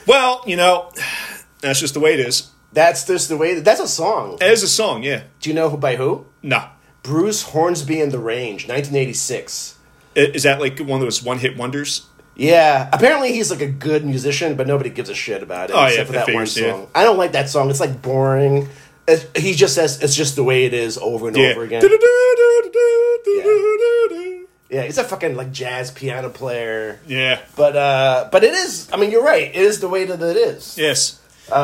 Well, that's just the way it is. That's just the way. That's a song. It is a song, yeah. Do you know by who? No. Bruce Hornsby and the Range, 1986. Is that like one of those one-hit wonders? Yeah. Apparently he's like a good musician, but nobody gives a shit about it except for that one song. Yeah. I don't like that song. It's like boring. He just says it's just the way it is over and over again. Yeah, he's a fucking like jazz piano player. Yeah. But it is, I mean, you're right. It is the way that it is. Yes.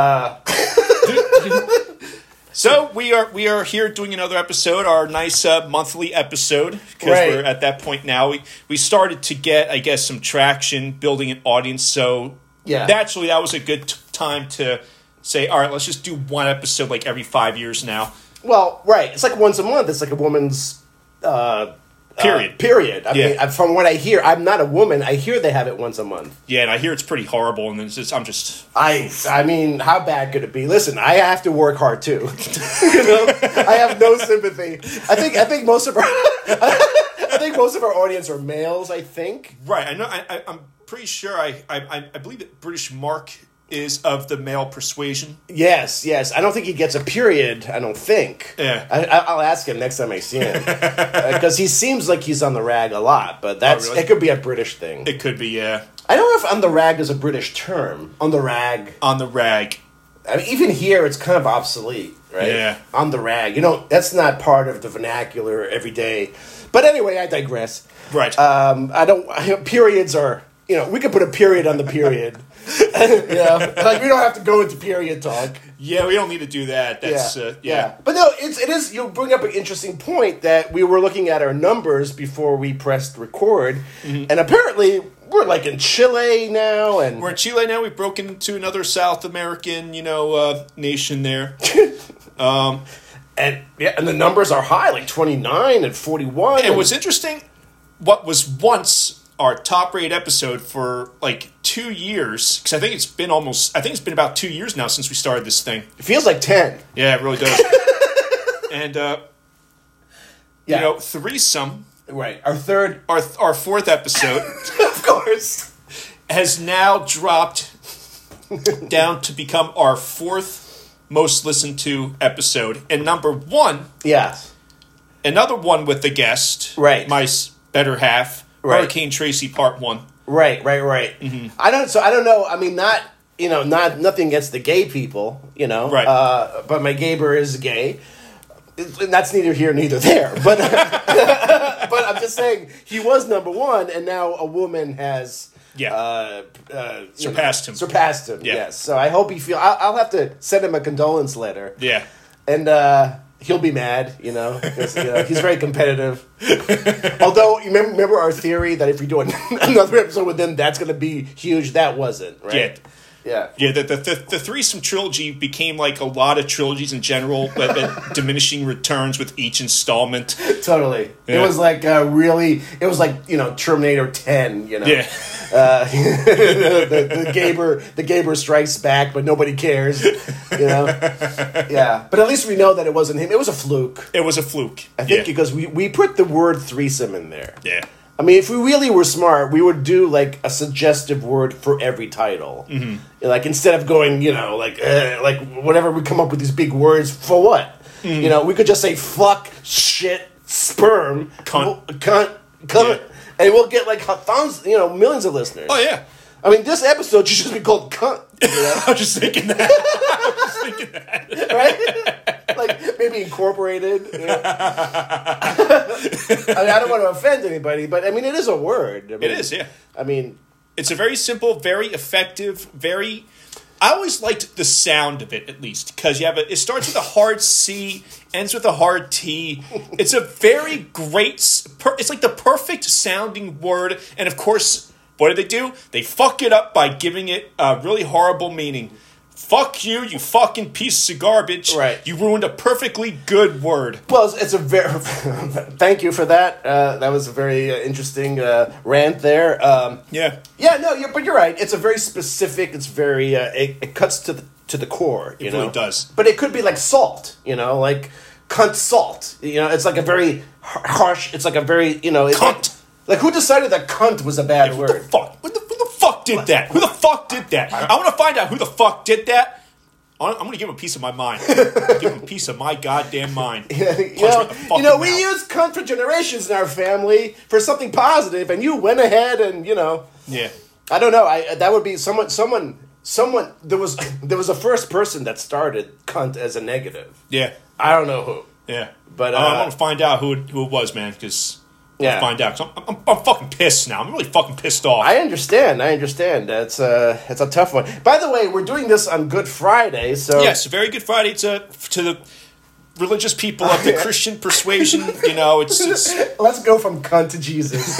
So we are here doing another episode, our nice monthly episode, because we're at that point now. We started to get, I guess, some traction, building an audience. So naturally, that was a good time to say, all right, let's just do one episode like every 5 years now. Well, right. It's like once a month. It's like a woman's period. I mean, from what I hear, I'm not a woman. I hear they have it once a month. Yeah, and I hear it's pretty horrible. And I mean, how bad could it be? Listen, I have to work hard too. I have no sympathy. I think most of our audience are males. I think. Right. I know. I'm pretty sure. I believe that British Mark is of the male persuasion. Yes. I don't think he gets a period. I don't think. Yeah. I'll ask him next time I see him because he seems like he's on the rag a lot. But it could be a British thing. It could be, yeah. I don't know if on the rag is a British term. On the rag. On the rag. I mean, even here, it's kind of obsolete, right? Yeah. On the rag. That's not part of the vernacular every day. But anyway, I digress. Right. Periods are. We could put a period on the period. Like we don't have to go into period talk. Yeah, we don't need to do that. That's yeah. But no, it is. You bring up an interesting point that we were looking at our numbers before we pressed record, and apparently we're like in Chile now, and we're in Chile now. We've broken into another South American, nation there. And the numbers are high, like 29 and 41. And what's interesting, what was once our top-rated episode for like 2 years, because I think it's been about 2 years now since we started this thing. It feels like 10. Yeah, it really does. And Threesome, right? Our fourth episode, of course, has now dropped down to become our fourth most listened to episode, and number one, yes, another one with the guest, right? My better half. Right. Hurricane Tracy Part 1. Right. Mm-hmm. I don't know. I mean, nothing against the gay people, Right. But my gayber is gay. And that's neither here neither there. But but I'm just saying he was number one, and now a woman has surpassed him. Surpassed him. Yeah. Yes. So I hope he I'll have to send him a condolence letter. Yeah. And he'll be mad, because he's very competitive. Although, remember our theory that if we do another episode with him, that's going to be huge? That wasn't, right? Yeah. The Threesome trilogy became like a lot of trilogies in general, but diminishing returns with each installment. Totally. Yeah. It was like Terminator 10, Yeah. The Gaber strikes back, but nobody cares, Yeah. But at least we know that it wasn't him. It was a fluke. It was a fluke. I think because we put the word threesome in there. Yeah. I mean, if we really were smart, we would do like a suggestive word for every title. Mm-hmm. Like instead of going, like whatever we come up with these big words for what? Mm-hmm. We could just say fuck, shit, sperm, cunt, and we'll get like thousands, millions of listeners. Oh yeah. I mean, this episode should just be called cunt. I was just thinking that. Right? Like maybe incorporated. I mean, I don't want to offend anybody, but I mean, it is a word. It is, yeah. I mean, it's a very simple, very effective, I always liked the sound of it, at least, because it starts with a hard C, ends with a hard T. It's a very great, it's like the perfect sounding word, and of course, what do? They fuck it up by giving it a really horrible meaning. Fuck you, you fucking piece of garbage. Right. You ruined a perfectly good word. Well, it's a very... Thank you for that. That was a very interesting rant there. Yeah. Yeah, no, but you're right. It's a very specific... It's very... it cuts to the core, It really does. But it could be like salt, like cunt salt. It's like a very harsh... It's like a very, cunt. Like, who decided that cunt was a bad word? What the fuck? Who the fuck did that? Who the fuck did that? I want to find out who the fuck did that. I'm going to give him a piece of my mind. Give him a piece of my goddamn mind. We use cunt for generations in our family for something positive, and you went ahead and, Yeah. I don't know. That would be someone. There was a first person that started cunt as a negative. Yeah. I don't know who. Yeah. But I want to find out who it was, man, because... Yeah. Find out. 'Cause I'm fucking pissed now. I'm really fucking pissed off. I understand. That's a tough one. By the way, we're doing this on Good Friday, so yes, a very Good Friday to the religious people of the Christian persuasion. It's let's go from cunt to Jesus.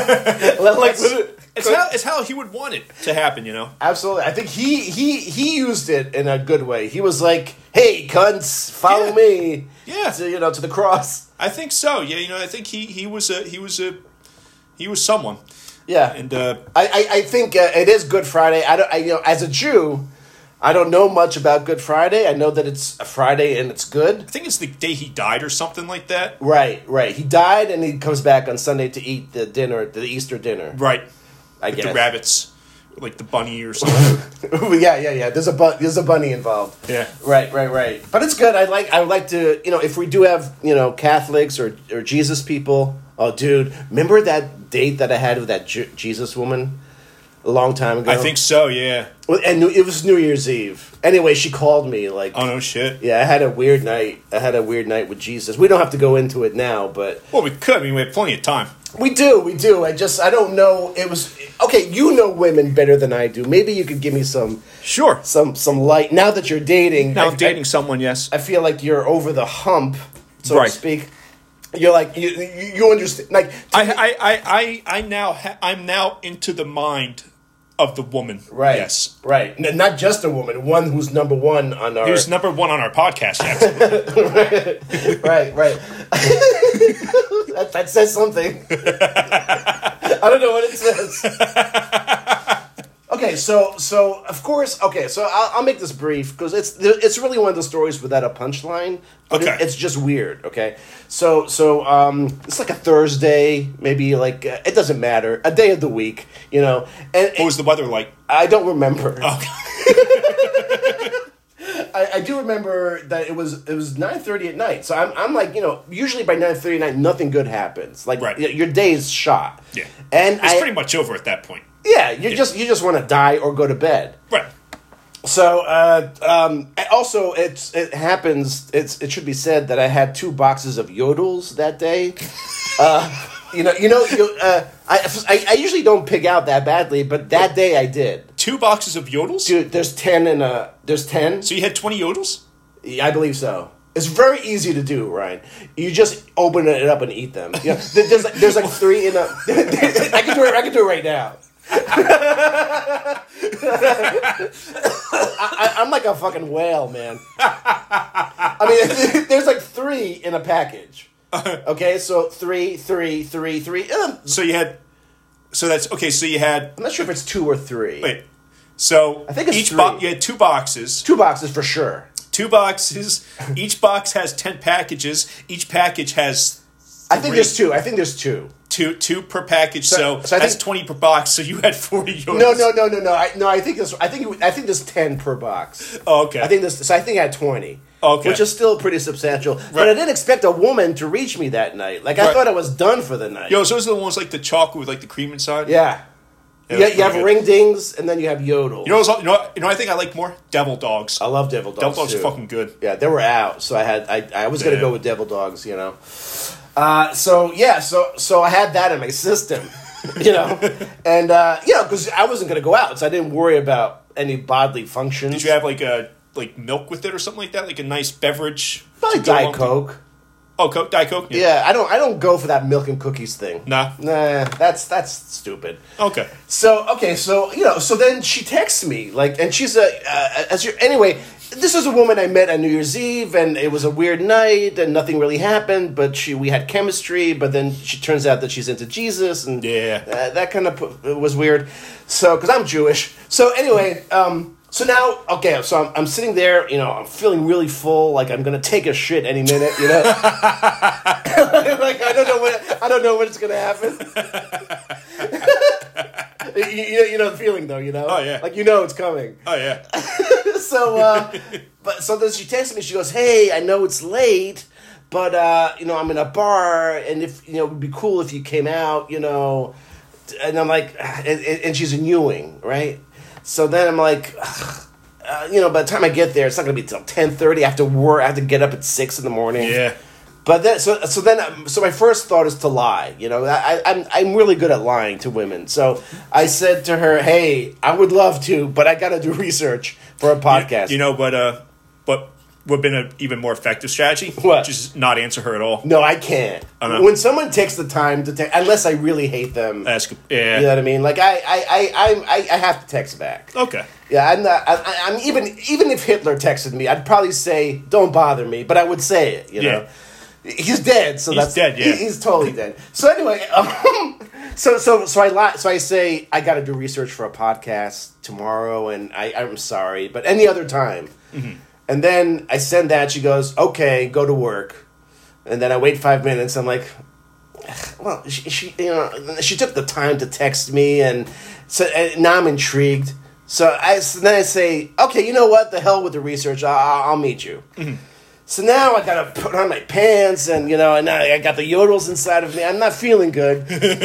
It's how he would want it to happen. Absolutely. I think he used it in a good way. He was like, "Hey, cunts, follow me." Yeah. To the cross. I think so. Yeah, I think he was someone. Yeah, and I think it is Good Friday. As a Jew, I don't know much about Good Friday. I know that it's a Friday and it's good. I think it's the day he died or something like that. Right. He died and he comes back on Sunday to eat the Easter dinner. Right. I guess the rabbits, like the bunny or something. yeah. There's a bunny involved. Yeah. Right. But it's good. I would like to, if we do have, Catholics or Jesus people. Oh, dude, remember that date that I had with that Jesus woman a long time ago? I think so. Yeah. And it was New Year's Eve. Anyway, she called me like. Oh no shit. Yeah, I had a weird night. With Jesus. We don't have to go into it now, but. Well, we could. I mean, we have plenty of time. We do. I don't know. It was okay. You know women better than I do. Maybe you could give me some light. Now that you're dating, I'm dating someone. Yes, I feel like you're over the hump, so to speak. You're like you understand. Like I'm now into the mind of the woman. Right. Yes. Right. Not just a woman. One who's number one on our. Who's number one on our podcast? Yes. right. that says something. I don't know what it says. Okay, so of course, so I'll make this brief because it's really one of the stories without a punchline. Okay, it's just weird. Okay, so it's like a Thursday, maybe like it doesn't matter, a day of the week, And what was the weather like? I don't remember. Okay. I do remember that it was 9:30 at night. So I'm like, usually by 9:30 at night, nothing good happens. Like your day is shot. Yeah, and it's pretty much over at that point. Yeah, you just want to die or go to bed. Right. So also it happens. It should be said that I had 2 boxes of Yodels that day. I usually don't pig out that badly, but that day I did. 2 boxes of Yodels? Dude, there's 10 there's 10. So you had 20 Yodels? Yeah, I believe so. It's very easy to do, Ryan. You just open it up and eat them. There's like 3 in a. I can do it right now. I'm like a fucking whale, man. I mean, there's like 3 in a package. Okay, so 3. So you had. So that's okay. So you had. I'm not sure if it's 2 or 3. Wait. So I think it's each 3. You had 2 boxes. 2 boxes for sure. 2 boxes. Each box has 10 packages. Each package has. 3. I think there's 2. Two per package, so that's 20 per box. So you had 40 Yodels. No. I think there's 10 per box. Oh, okay. I think I had 20. Okay. Which is still pretty substantial. Right. But I didn't expect a woman to reach me that night. Like I thought I was done for the night. Yo, so those are the ones like the chocolate with like the cream inside. Yeah. You have ring dings and then you have Yodels. You know, I think I like more Devil Dogs. I love Devil Dogs. Devil Dogs too. are fucking good. Yeah, they were out, so I was gonna go with Devil Dogs. So I had that in my system, and because I wasn't gonna go out, so I didn't worry about any bodily functions. Did you have like milk with it or something like that, like a nice beverage? Probably Diet Coke. Oh, Diet Coke. Yeah, I don't go for that milk and cookies thing. Nah, that's stupid. Okay. So then she texts me and she's anyway. This is a woman I met on New Year's Eve, and it was a weird night, and nothing really happened. But we had chemistry. But then she turns out that she's into Jesus, and that kind of was weird. So because I'm Jewish, so anyway. So now, so I'm sitting there, I'm feeling really full, like I'm gonna take a shit any minute, like I don't know when it's gonna happen. You know the feeling, though, you know? Oh, yeah. Like, you know it's coming. Oh, yeah. So then she texts me, she goes, hey, I know it's late, but, I'm in a bar, and if, it would be cool if you came out, and I'm like, and she's in Ewing, right? So then I'm like, by the time I get there, it's not going to be till 10:30. I have to work. I have to get up at 6 in the morning. Yeah. But then, so my first thought is to lie. I'm really good at lying to women. So I said to her, "Hey, I would love to, but I got to do research for a podcast." What would have been an even more effective strategy? What? Just not answer her at all. No, I can't. When someone takes the time to text, unless I really hate them, That's yeah. you know what I mean. Like I have to text back. Okay. Yeah, I'm not. I'm even if Hitler texted me, I'd probably say, "Don't bother me," but I would say it. You know. He's dead, so he's dead. Yeah, he's totally dead. So anyway, so I lie. So I say I got to do research for a podcast tomorrow, and I'm sorry, but any other time. Mm-hmm. And then I send that. She goes, "Okay, go to work." And then I wait 5 minutes. I'm like, well, she took the time to text me, and now I'm intrigued. So then I say, okay, you know what? The hell with the research. I'll meet you. Mm-hmm. So now I gotta put on my pants, and and now I got the yodels inside of me. I'm not feeling good.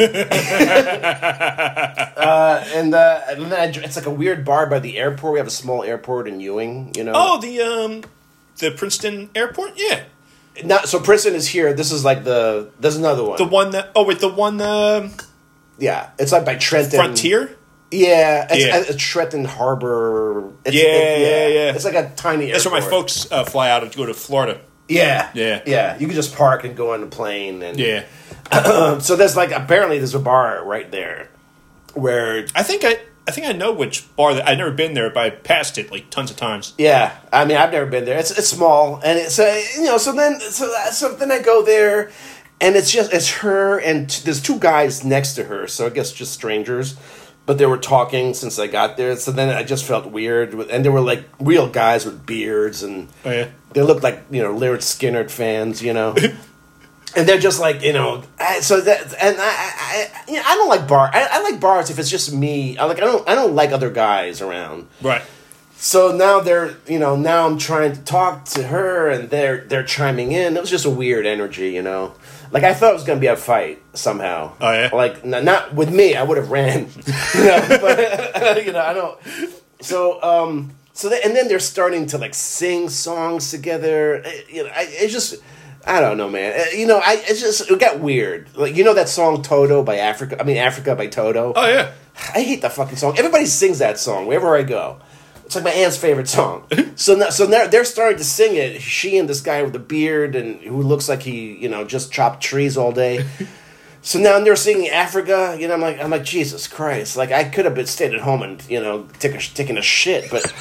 And then it's like a weird bar by the airport. We have a small airport in Ewing. Oh, the Princeton Airport. Yeah. So Princeton is here. This is like there's another one. The one that. Oh wait, the one. Yeah, it's like by Trenton. Frontier. Yeah, it's Trenton Harbor. Yeah. It's like a tiny airport. That's where my folks fly out to go to Florida. Yeah. You can just park and go on the plane. And so there's apparently there's a bar right there where I think I know which bar. I've never been there, but I passed it tons of times. Yeah, I mean I've never been there. It's small, and it's so then I go there. And it's her and there's two guys next to her, so I guess just strangers. But they were talking since I got there, so then I just felt weird. And they were like real guys with beards, and they looked like Lynyrd Skynyrd fans, And they're just like I don't like bars. I like bars if it's just me. I don't like other guys around. Right. So now they're now I'm trying to talk to her, and they're chiming in. It was just a weird energy, Like, I thought it was going to be a fight somehow. Oh, yeah? Like, not with me. I would have ran. But, I don't... So, and then they're starting to, sing songs together. It's just... I don't know, man. It got weird. Like, that song Toto by Africa? I mean, Africa by Toto? Oh, yeah. I hate that fucking song. Everybody sings that song wherever I go. It's like my aunt's favorite song. So now they're starting to sing it. She and this guy with the beard and who looks like he, just chopped trees all day. So now they're singing Africa. I'm like Jesus Christ! Like I could have stayed at home and taking a shit, but.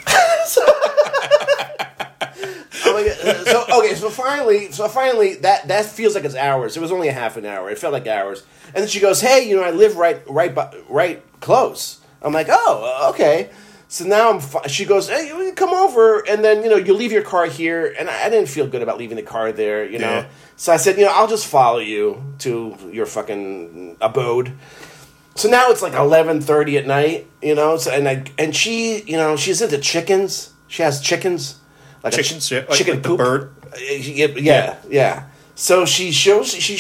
So finally, that feels like it's hours. It was only a half an hour. It felt like hours. And then she goes, "Hey, I live right close." I'm like, "Oh, okay." So now she goes, "Hey, come over," and then you leave your car here, and I didn't feel good about leaving the car there, Yeah. So I said, I'll just follow you to your fucking abode. So now it's 11:30 at night, So and she, she's into chickens. She has chickens, chickens, chicken like poop. the bird. Yeah. So she's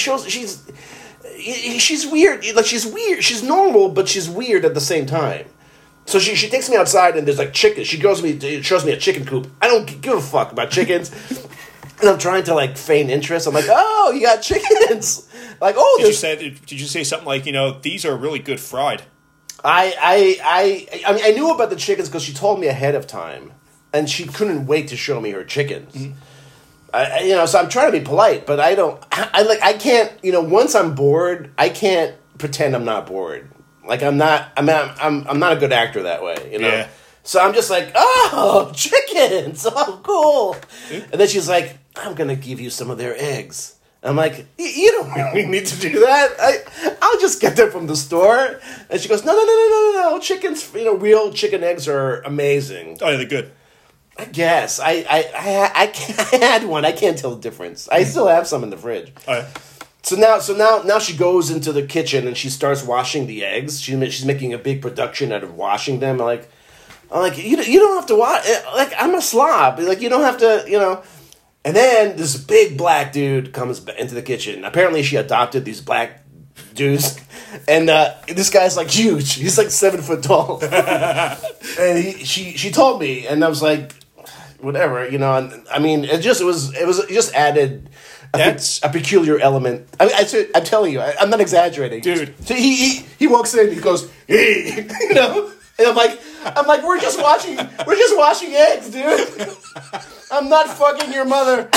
weird. She's weird. She's normal, but she's weird at the same time. So she takes me outside and there's chicken. She shows me a chicken coop. I don't give a fuck about chickens. And I'm trying to feign interest. I'm like, "Oh, you got chickens!" Did you say something like, these are really good fried? I mean, I knew about the chickens because she told me ahead of time, and she couldn't wait to show me her chickens. Mm-hmm. So I'm trying to be polite, but I can't. Once I'm bored, I can't pretend I'm not bored. I'm not a good actor that way, Yeah. So I'm just like, "Oh, chickens! Oh, cool!" And then she's like, "I'm gonna give you some of their eggs." And I'm like, "You don't really need to do that. I'll just get them from the store." And she goes, "No. Chickens, real chicken eggs are amazing." Oh, yeah, they're good. I guess I had one. I can't tell the difference. I still have some in the fridge. Oh, yeah. Now she goes into the kitchen and she starts washing the eggs. She's making a big production out of washing them. I'm like, you don't have to wash. Like, I'm a slob. Like, you don't have to, you know. And then this big black dude comes into the kitchen. Apparently, she adopted these black dudes, and this guy's like huge. He's like 7 foot tall. And she told me, and I was like, whatever, you know. And I mean, it just added a peculiar element. I'm telling you, I'm not exaggerating, dude. So he walks in, he goes, hey, you know, and I'm like, we're just washing eggs, dude. I'm not fucking your mother.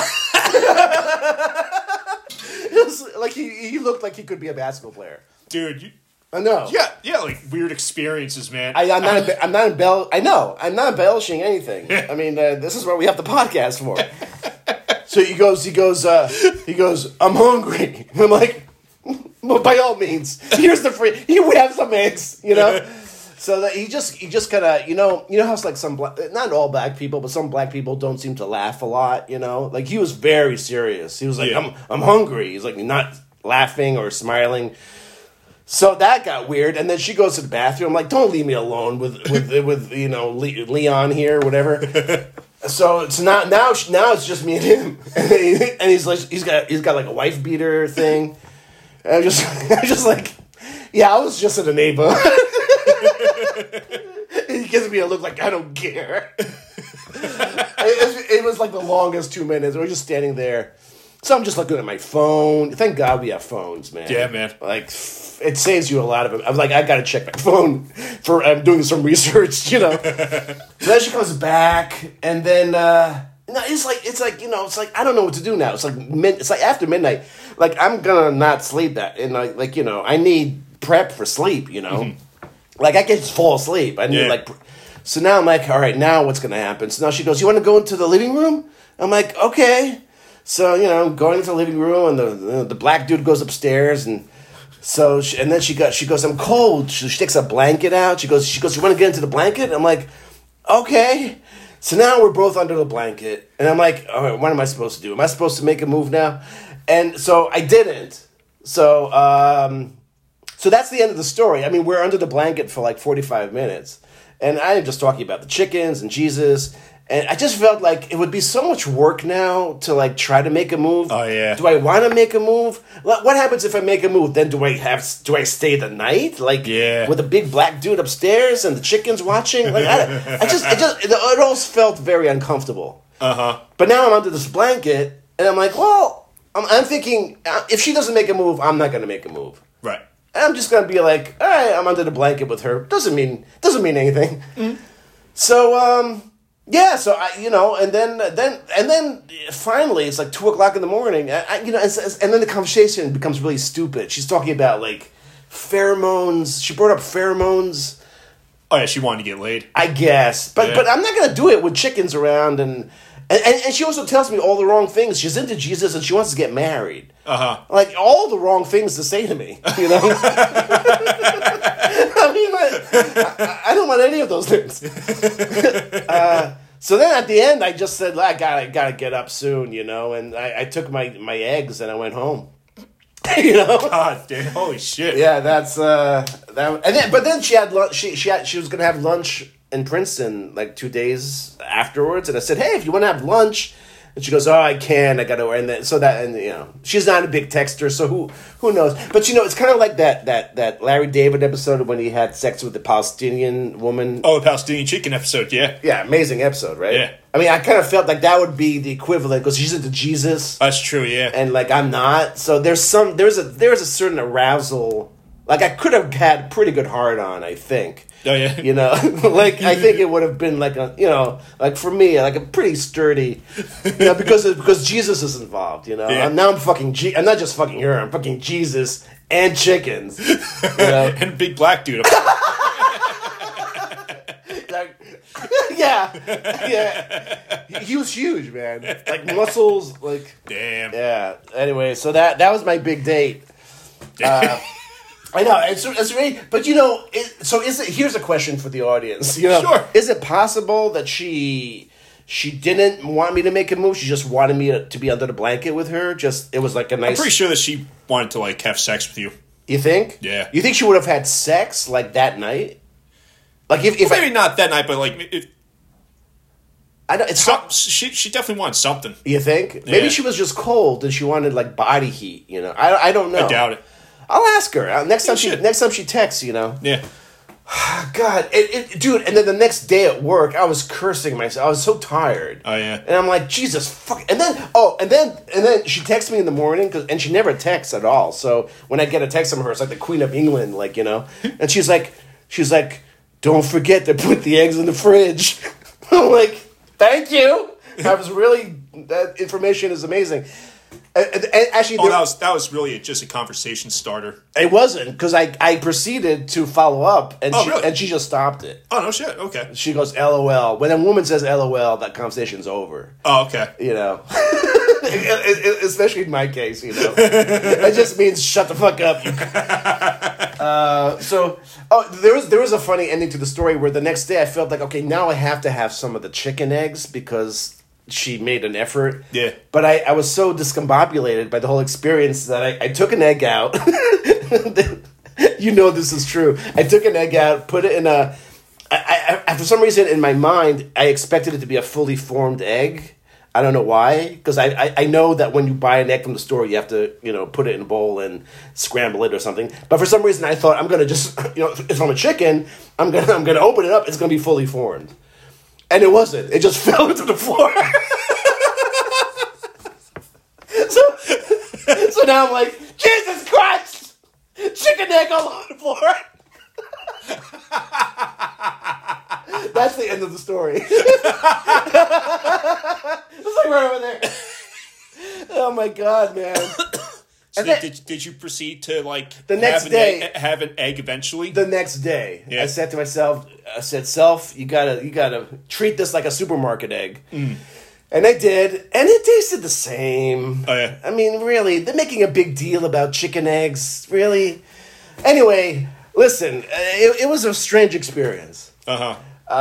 It was like he looked like he could be a basketball player, dude. I know. Yeah, like weird experiences, man. I'm not embellishing anything. I mean, this is what we have the podcast for. So he goes, I'm hungry. And I'm like, well, by all means, here's the free. We have some eggs, you know. So that he just kind of, you know how it's like not all black people, but some black people don't seem to laugh a lot, you know. Like, he was very serious. He was like, I'm hungry. He's like not laughing or smiling. So that got weird, and then she goes to the bathroom. I'm like, don't leave me alone with you know, Leon here, whatever. So it's now it's just me and him, and he's got like a wife beater thing. And I'm just like, yeah, I was just in a neighbor. He gives me a look like I don't care. It was like the longest 2 minutes. We were just standing there. So I'm just looking at my phone. Thank God we have phones, man. Yeah, man. Like, it saves you a lot of it. I'm like, I gotta check my phone for I'm doing some research, you know. So then she comes back, and then it's like you know, it's like I don't know what to do now. It's like after midnight. Like, I'm gonna not sleep that, and like you know, I need prep for sleep, you know. Mm-hmm. Like, I can't just fall asleep. I need so now I'm like, all right, now what's gonna happen? So now she goes, you want to go into the living room? I'm like, okay. So, you know, going into the living room, and the black dude goes upstairs, and so and then she goes, I'm cold. She takes a blanket out. She goes, you want to get into the blanket? I'm like, okay. So now we're both under the blanket, and I'm like, all right, what am I supposed to do? Am I supposed to make a move now? And so I didn't. So so that's the end of the story. I mean, we're under the blanket for like 45 minutes, and I'm just talking about the chickens and Jesus. And I just felt like it would be so much work now to like try to make a move. Oh yeah. Do I want to make a move? What happens if I make a move? Then do I stay the night? Like, with a big black dude upstairs and the chickens watching? Like, it all felt very uncomfortable. But now I'm under this blanket, and I'm like, well, I'm thinking, if she doesn't make a move, I'm not going to make a move. Right. And I'm just going to be like, all right, I'm under the blanket with her. Doesn't mean anything. Mm. So, yeah, so and then finally it's like 2:00 in the morning. And then the conversation becomes really stupid. She's talking about like pheromones. She brought up pheromones. Oh yeah, she wanted to get laid, I guess, but I'm not gonna do it with chickens around. And she also tells me all the wrong things. She's into Jesus and she wants to get married. Like, all the wrong things to say to me, you know. I mean, I don't want any of those things. So then at the end, I just said, I gotta get up soon, you know, and I took my eggs and I went home. You know, God damn, holy shit. Yeah, that's that. And then, but then she had lunch. She was gonna have lunch in Princeton like 2 days afterwards, and I said, hey, if you want to have lunch. And she goes, oh, I can. I got to. And then, you know, she's not a big texter, so who knows? But, you know, it's kind of like that Larry David episode when he had sex with the Palestinian woman. Oh, the Palestinian chicken episode, yeah. Yeah, amazing episode, right? Yeah. I mean, I kind of felt like that would be the equivalent, because she's into Jesus. That's true, yeah. And, like, I'm not. So there's a certain arousal. Like, I could have had pretty good hard on, I think. Oh, yeah. You know, like, I think it would have been like a, you know, like for me, like a pretty sturdy, you know, because Jesus is involved, you know. Yeah. I'm not just fucking her, I'm fucking Jesus and chickens. You know? And big black dude. Like, yeah. He was huge, man. Like, muscles, like. Damn. Yeah. Anyway, so that was my big date. I know, it's really, but you know, here's a question for the audience. You know, sure. Is it possible that she She didn't want me to make a move. She just wanted me to be under the blanket with her. Just it was like a nice. I'm pretty sure that she wanted to like have sex with you. You think? Yeah. You think she would have had sex like that night? Like if maybe not that night, but like I know it's not. She definitely wanted something. You think? Yeah. Maybe she was just cold and she wanted like body heat. You know, I don't know. I doubt it. I'll ask her next time. should. Next time she texts. You know. Yeah. God, dude. And then the next day at work, I was cursing myself. I was so tired. Oh yeah. And I'm like, Jesus, fuck. And then she texts me in the morning and she never texts at all. So when I get a text from her, it's like the Queen of England, like, you know. And she's like, don't forget to put the eggs in the fridge. I'm like, thank you. That information is amazing. And actually, that was really just a conversation starter. It wasn't, because I proceeded to follow up, and really? she just stopped it. Oh no shit. Okay. She goes, LOL. When a woman says LOL, that conversation's over. Oh okay. You know, especially in my case, you know, it just means shut the fuck up. There was a funny ending to the story where the next day I felt like, okay, now I have to have some of the chicken eggs because she made an effort. Yeah. But I was so discombobulated by the whole experience that I took an egg out. You know this is true. I took an egg out, put it in I for some reason in my mind, I expected it to be a fully formed egg. I don't know why, because I know that when you buy an egg from the store, you have to, you know, put it in a bowl and scramble it or something. But for some reason, I thought I'm gonna just, you know, if I'm a chicken, I'm gonna open it up. It's gonna be fully formed, and it wasn't. It just fell into the floor. So now I'm like, Jesus Christ, chicken egg all over the floor. That's the end of the story. It's like right over there. Oh my God, man. So did you proceed to like the next day have an egg eventually? The next day, yeah. I said to myself, "Self, you gotta treat this like a supermarket egg." Mm. And I did, and it tasted the same. Oh yeah. I mean, really, they're making a big deal about chicken eggs. Really. Anyway, listen, it was a strange experience. Uh-huh.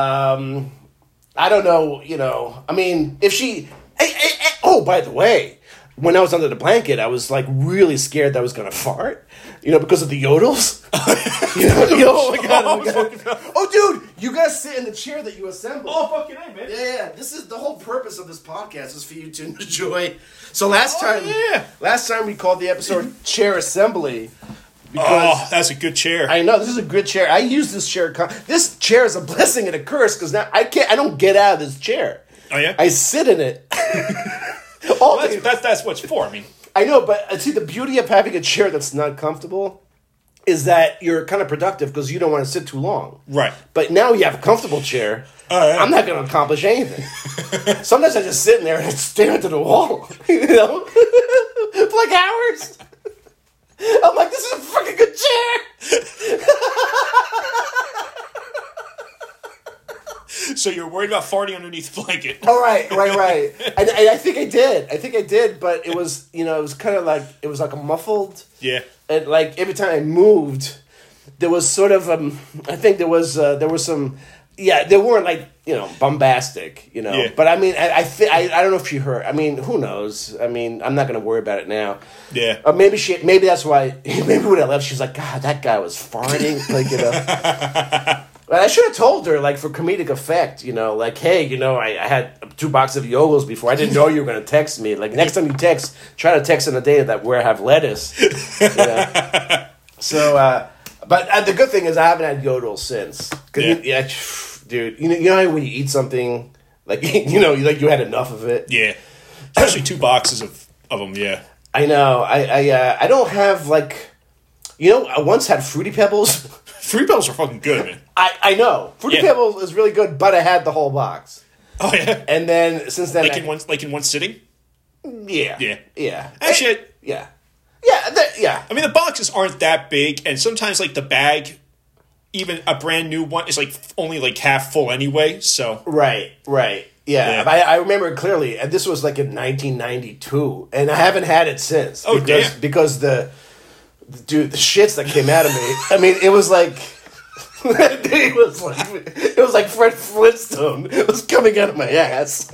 I don't know, you know. I mean, if she... oh, by the way, when I was under the blanket, I was, like, really scared that I was going to fart. You know, because of the yodels. Oh, my God. Oh, my God. Oh, dude, you got to sit in the chair that you assembled. Oh, fucking A, man. Yeah, this is the whole purpose of this podcast is for you to enjoy. So last time we called the episode Chair Assembly. Because that's a good chair. I know, this is a good chair. I use this chair. This chair is a blessing and a curse because now I don't get out of this chair. Oh yeah? I sit in it. That's what it's for. I mean, I know, but see, the beauty of having a chair that's not comfortable is that you're kind of productive because you don't want to sit too long. Right. But now you have a comfortable chair. Yeah. I'm not going to accomplish anything. Sometimes I just sit in there and stare into the wall. You know? For like hours. I'm like, this is a fucking good chair. So you're worried about farting underneath the blanket. Oh, right. And I think I did, but it was, you know, it was kind of like, it was like a muffled. Yeah. And like every time I moved, there was sort of, I think there was some, yeah, they weren't like, you know, bombastic, you know. Yeah. But I mean, I don't know if she heard. I mean, who knows? I mean, I'm not going to worry about it now. Yeah. Or maybe that's why, maybe when I left, she's like, God, that guy was farting. Like, you know. But I should have told her, like, for comedic effect, you know, like, hey, you know, I had 2 boxes of yogurts before. I didn't know you were going to text me. Like, next time you text, try to text on a day where I have lettuce. You know? So, but the good thing is I haven't had yodels since. Dude, you know how when you eat something, like, you know, like you had enough of it? Yeah. Especially 2 boxes of them, yeah. I know. I don't have, like, you know, I once had Fruity Pebbles. Fruity Pebbles are fucking good, man. I know. Fruity Pebbles is really good, but I had the whole box. Oh, yeah? And then, since then... Like in one sitting? Yeah. Yeah. Actually... Yeah. I mean, the boxes aren't that big, and sometimes, like, the bag, even a brand new one, is, like, only, like, half full anyway, so... Right. Yeah. I remember it clearly, and this was, like, in 1992, and I haven't had it since. Oh, damn. Because the shits that came out of me, I mean, it was like... It was like Fred Flintstone. It was coming out of my ass.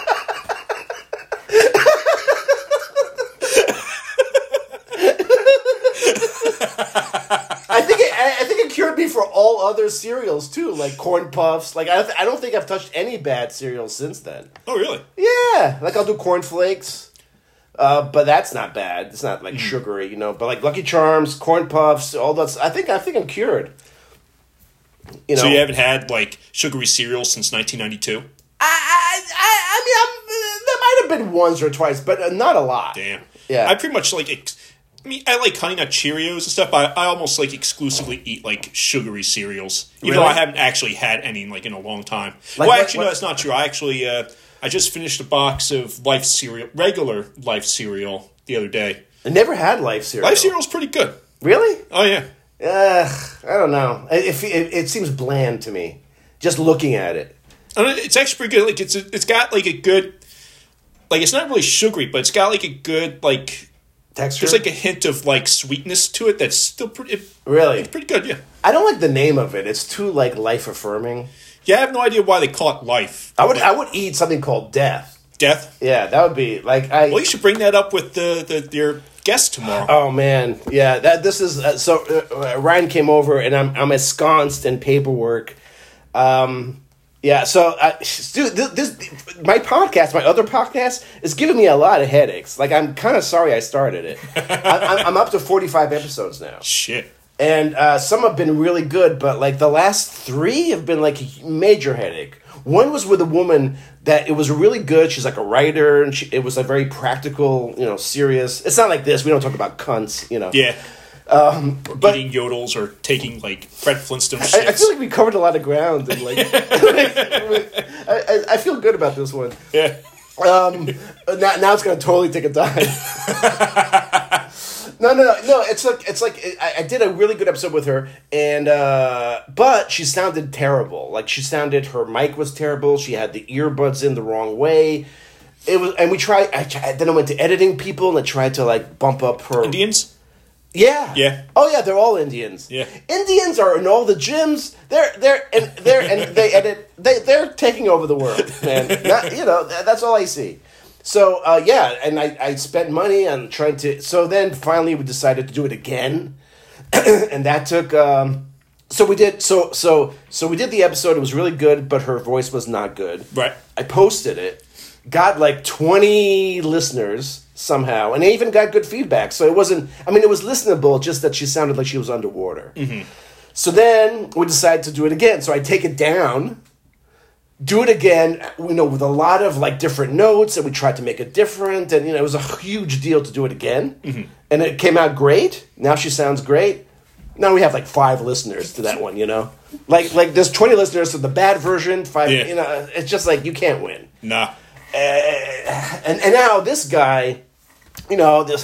I think it cured me for all other cereals too, like Corn Puffs. Like I don't think I've touched any bad cereals since then. Oh, really? Yeah, like I'll do Corn Flakes, but that's not bad. It's not like sugary, you know. But like Lucky Charms, Corn Puffs, all that. I think I'm cured. You know? So you haven't had like sugary cereal since 1992? I mean, there might have been once or twice, but not a lot. Damn. Yeah. I pretty much like. I like Honey Nut Cheerios and stuff. I almost like exclusively eat like sugary cereals, even though I haven't actually had any like in a long time. Like well, actually, no, that's not true. I actually I just finished a box of Life cereal, regular Life cereal, the other day. I never had Life cereal. Life cereal's pretty good. Really? Oh yeah. I don't know. It seems bland to me, just looking at it. And it's actually pretty good. Like it's got like a good, like it's not really sugary, but it's got like a good like Texture? There's like a hint of like sweetness to it that's still pretty. Really? It's pretty good. Yeah. I don't like the name of it. It's too like life affirming. Yeah, I have no idea why they call it Life. I would eat something called Death. Death. Yeah, that would be like Well, you should bring that up with your guest tomorrow. Oh man, yeah. This is Ryan came over and I'm ensconced in paperwork. Yeah, so dude, this my podcast, my other podcast, is giving me a lot of headaches. Like I'm kind of sorry I started it. I'm up to 45 episodes now. Shit. And some have been really good, but like the last 3 have been like a major headache. One was with a woman that it was really good. She's like a writer, and it was a very practical, you know, serious. It's not like this. We don't talk about cunts, you know. Yeah. But eating yodels or taking like Fred Flintstone shit. I feel like we covered a lot of ground, and like, I feel good about this one. Yeah. Now it's gonna totally take a dive. No. It's like I did a really good episode with her, and but she sounded terrible. Like her mic was terrible. She had the earbuds in the wrong way. It was, and we tried. Then I went to editing people, and I tried to like bump up her Indians. Yeah. Yeah. Oh yeah, they're all Indians. Yeah. Indians are in all the gyms. They're taking over the world, man. That's all I see. So yeah, and I spent money on trying to. So then finally we decided to do it again, and that took. So we did. So we did the episode. It was really good, but her voice was not good. Right. I posted it, got like 20 listeners somehow, and I even got good feedback. So it wasn't. I mean, it was listenable. Just that she sounded like she was underwater. Mm-hmm. So then we decided to do it again. So I take it down. Do it again, with a lot of like different notes, and we tried to make it different, and it was a huge deal to do it again, and it came out great. Now she sounds great. Now we have like 5 listeners to that one, like there's 20 listeners to the bad version, 5. Yeah. It's just like you can't win. Nah. And now this guy, this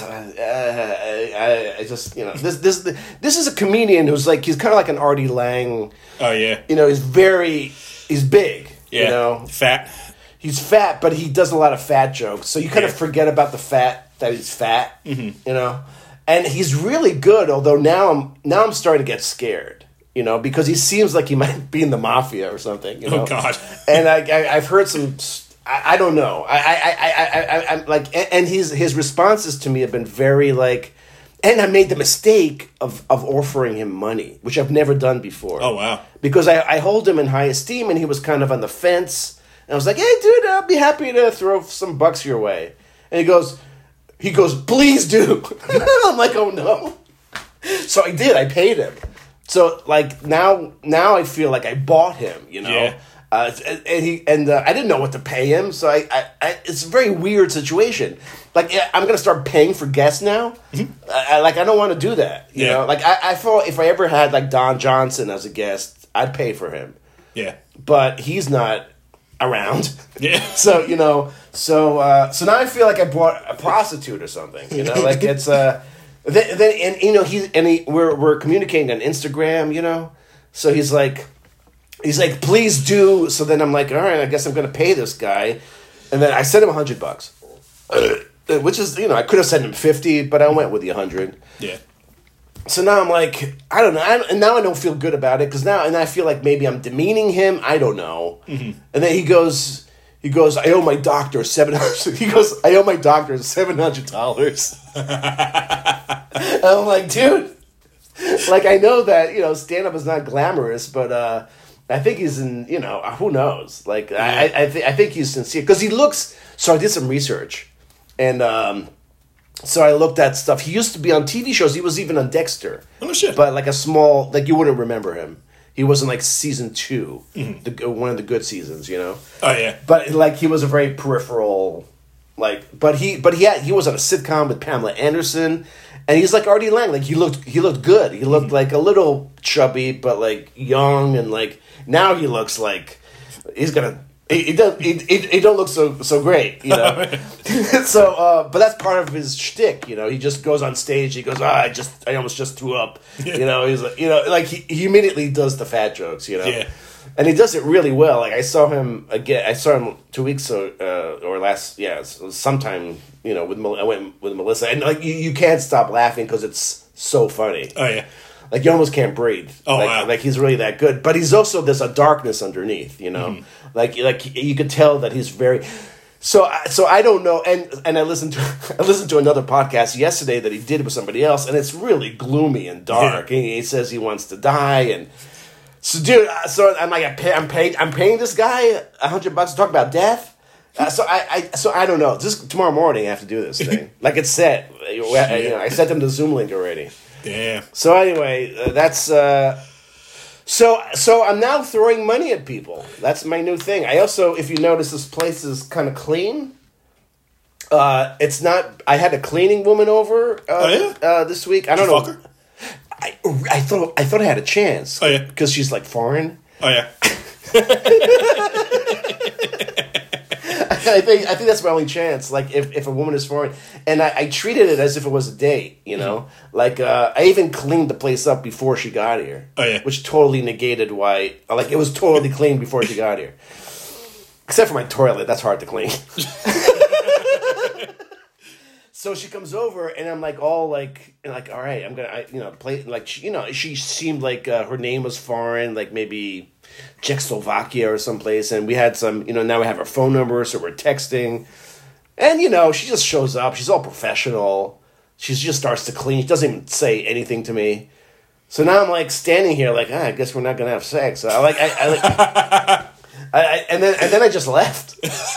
this is a comedian who's like he's kind of like an Artie Lang. Oh yeah. He's big. Yeah, fat. He's fat, but he does a lot of fat jokes. So you kind of forget about the fat, that he's fat, And he's really good, although now I'm starting to get scared, because he seems like he might be in the mafia or something, Oh, God. And I've heard some, I don't know. I'm like, and his responses to me have been very like, and I made the mistake of offering him money, which I've never done before. Oh, wow. Because I hold him in high esteem, and he was kind of on the fence. And I was like, hey, dude, I'll be happy to throw some bucks your way. And he goes, please do. I'm like, oh, no. So I did. I paid him. So, like, now I feel like I bought him, Yeah. And I didn't know what to pay him, so I it's a very weird situation. Like I'm gonna start paying for guests now. I don't want to do that. You know, like I thought if I ever had like Don Johnson as a guest, I'd pay for him. Yeah, but he's not around. Yeah, so so now I feel like I bought a prostitute or something. Like it's we're communicating on Instagram. So he's like, please do. So then I'm like, all right, I guess I'm going to pay this guy. And then I sent him $100, which is, I could have sent him 50, but I went with the 100. Yeah. So now I'm like, I don't know, and now I don't feel good about it because now, and I feel like maybe I'm demeaning him. I don't know. Mm-hmm. And then he goes, I owe my doctor $700. He goes, I owe my doctor $700. I'm like, dude, like I know that stand up is not glamorous, but I think he's in. Who knows? Like I think he's sincere because he looks. So I did some research, and so I looked at stuff. He used to be on TV shows. He was even on Dexter. Oh shit! But like a small, like you wouldn't remember him. He wasn't like season 2, one of the good seasons, Oh yeah. But like he was a very peripheral, like. But he was on a sitcom with Pamela Anderson, and he's like Artie Lang. Like he looked good. He looked like a little chubby, but like young, and like now he looks like he's gonna. He don't look so great, So, but that's part of his shtick, He just goes on stage. He goes, I almost just threw up, He's like, like he immediately does the fat jokes, Yeah. And he does it really well. Like I saw him again. I saw him 2 weeks or last, sometime, I went with Melissa, and like you can't stop laughing because it's so funny. Oh yeah. Like you almost can't breathe. Oh wow. Wow. Like he's really that good, but he's also there's a darkness underneath. Mm-hmm. Like you could tell that he's very. So I don't know, and I listened to another podcast yesterday that he did with somebody else, and it's really gloomy and dark. Yeah. He says he wants to die, and so dude, so I'm like I'm paying this guy $100 to talk about death. So I don't know. Just tomorrow morning I have to do this thing. Like it's set. I sent him the Zoom link already. Damn. So anyway, that's so I'm now throwing money at people. That's my new thing. I also, if you notice, this place is kind of clean. It's not. I had a cleaning woman over this week. I don't know. Fuck her? I thought I had a chance. Oh yeah, because she's like foreign. Oh yeah. I think that's my only chance. Like if a woman is foreign, and I treated it as if it was a date. Like I even cleaned the place up before she got here. Oh yeah, which totally negated why. Like it was totally clean before she got here, except for my toilet. That's hard to clean. So she comes over, and I'm like all like all right, I'm gonna play like she seemed like her name was foreign, like maybe Czechoslovakia or someplace, and we had some now we have her phone number, so we're texting, and she just shows up. She's all professional. She just starts to clean. She doesn't even say anything to me. So now I'm like standing here like I guess we're not gonna have sex. And then I just left.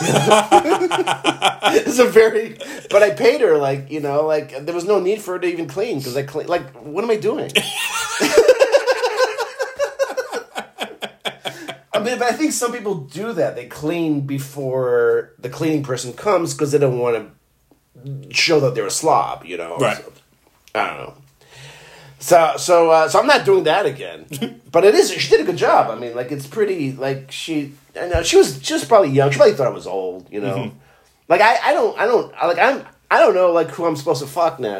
It's but I paid her like there was no need for her to even clean because I clean. Like what am I doing? But I think some people do that. They clean before the cleaning person comes because they don't want to show that they're a slob, Right. So, I don't know. So I'm not doing that again. But it is. She did a good job. I mean, like it's pretty. Like she was probably young. She probably thought I was old. Mm-hmm. Like I don't know like who I'm supposed to fuck now.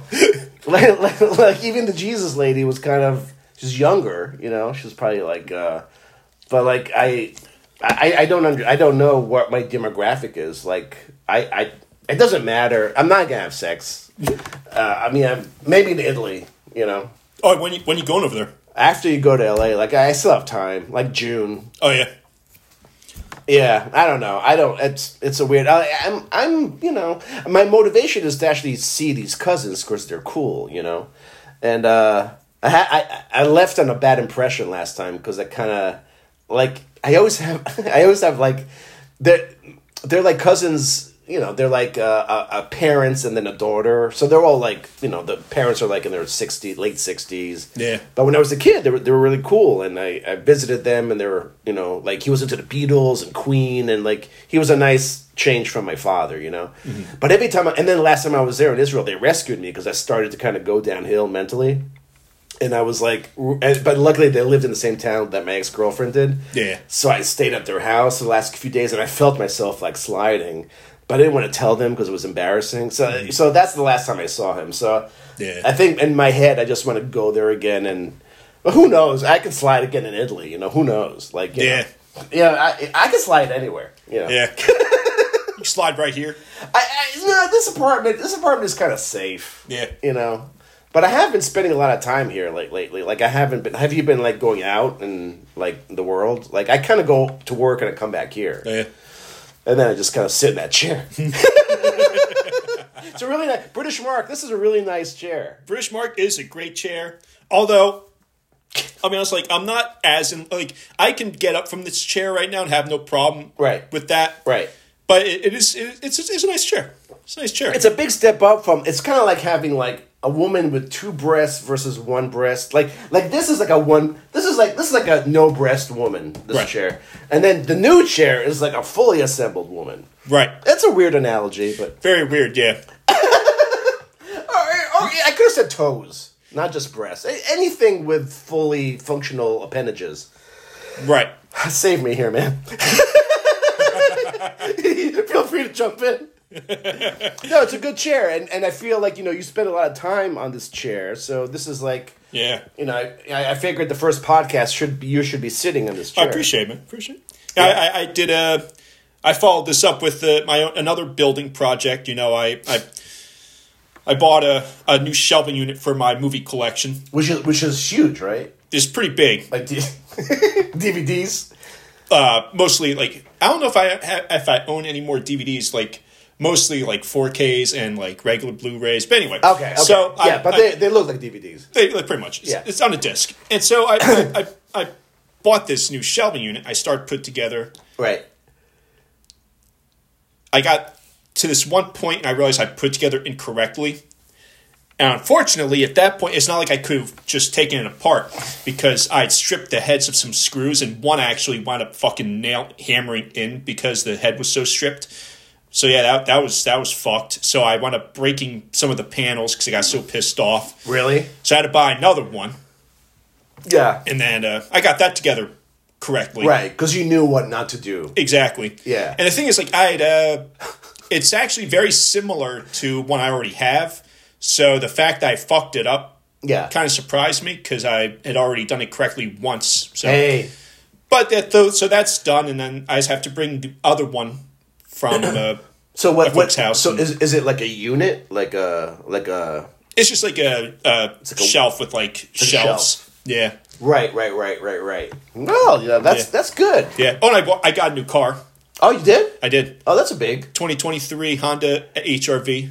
like even the Jesus lady was kind of she's younger. She was probably like. But like I don't know what my demographic is. Like it doesn't matter. I'm not gonna have sex. Maybe in Italy. Oh, when you going over there? After you go to LA, like I still have time, like June. Oh yeah. Yeah, I don't know. It's a weird. I'm my motivation is to actually see these cousins because they're cool, and I left on a bad impression last time because I kind of like I always have like they're like cousins. They're like a parents and then a daughter. So they're all like, the parents are like in their late 60s. Yeah. But when I was a kid, they were really cool. And I visited them and they were, like he was into the Beatles and Queen. And like he was a nice change from my father, Mm-hmm. But every time, and then the last time I was there in Israel, they rescued me because I started to kind of go downhill mentally. And I was like, but luckily they lived in the same town that my ex-girlfriend did. Yeah. So I stayed at their house the last few days and I felt myself like sliding. But I didn't want to tell them because it was embarrassing. So that's the last time I saw him. So yeah. I think in my head, I just want to go there again. And but who knows? I could slide again in Italy. Who knows? Like, I could slide anywhere. Yeah. You slide right here. No, this apartment is kind of safe. Yeah. But I have been spending a lot of time here lately. Like I haven't been. Have you been like going out and like the world? Like I kind of go to work and I come back here, Yeah. and then I just kind of sit in that chair. It's a really nice British Mark. This is a really nice chair. British Mark is a great chair. Although, I mean, I was like, I'm not as in like I can get up from this chair right now and have no problem with that. Right. But it's a nice chair. It's a nice chair. It's a big step up from. It's kind of like having like a woman with two breasts versus one breast. Like this is like a one. This is like a no breast woman. This chair, and then the new chair is like a fully assembled woman. Right. That's a weird analogy, but very weird. Yeah. I could have said toes, not just breasts. Anything with fully functional appendages. Right. Save me here, man. Feel free to jump in. No, it's a good chair, and I feel like you spend a lot of time on this chair, so this is like I figured the first podcast you should be sitting on this chair. I appreciate it, man. Yeah. I followed this up with another building project. I bought a new shelving unit for my movie collection, which is huge, right? It's pretty big, like DVDs. Mostly like I don't know if I own any more DVDs. Like mostly like 4Ks and like regular Blu-rays. But anyway, okay. So they look like DVDs. They look pretty much. It's on a disc, and so I bought this new shelving unit. I started put together. Right. I got to this one point and I realized I put together incorrectly. And unfortunately, at that point, it's not like I could have just taken it apart because I'd stripped the heads of some screws and one actually wound up fucking hammering in because the head was so stripped. So yeah, that was fucked. So I wound up breaking some of the panels because I got so pissed off. Really? So I had to buy another one. Yeah. And then I got that together correctly. Right, because you knew what not to do. Exactly. Yeah. And the thing is, like, it's actually very similar to one I already have. So the fact that I fucked it up kind of surprised me because I had already done it correctly once. So. Hey. But so that's done, and then I just have to bring the other one from so Hook's house. So is it like a unit? Like a It's just like a shelf with like shelves. Yeah. Right. Well, yeah, that's good. Yeah. Oh, and I got a new car. Oh, you did? I did. Oh, that's a big 2023 Honda HR-V.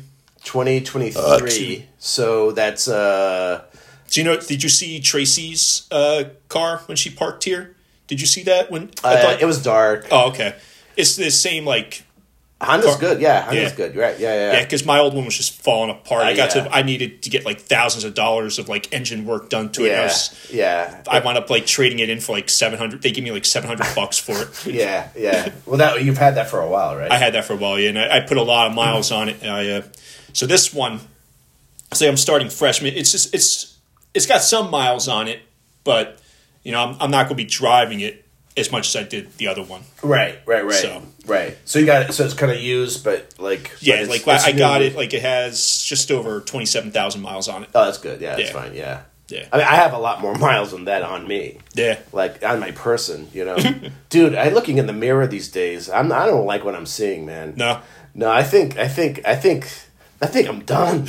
2023. So that's So did you see Tracy's car when she parked here? Did you see that when it was dark? Oh, okay. It's the same like Honda's good. Yeah, Honda's good. Right. Yeah. Yeah, because my old one was just falling apart. I needed to get like thousands of dollars of like engine work done to it. I wound up like trading it in for like $700. They gave me like $700 for it. Yeah. Well, you've had that for a while, right? I had that for a while, yeah, and I put a lot of miles on it. And so this one, say I'm starting fresh. I mean, it's got some miles on it, but I'm not going to be driving it as much as I did the other one. Right. So you got it. So it's kind of used, but like I got it. Like it has just over 27,000 miles on it. Oh, that's good. Yeah, that's fine. Yeah. Yeah. I mean, I have a lot more miles than that on me. Yeah. Like on my person, Dude, I'm looking in the mirror these days. I don't like what I'm seeing, man. No. I think I'm done.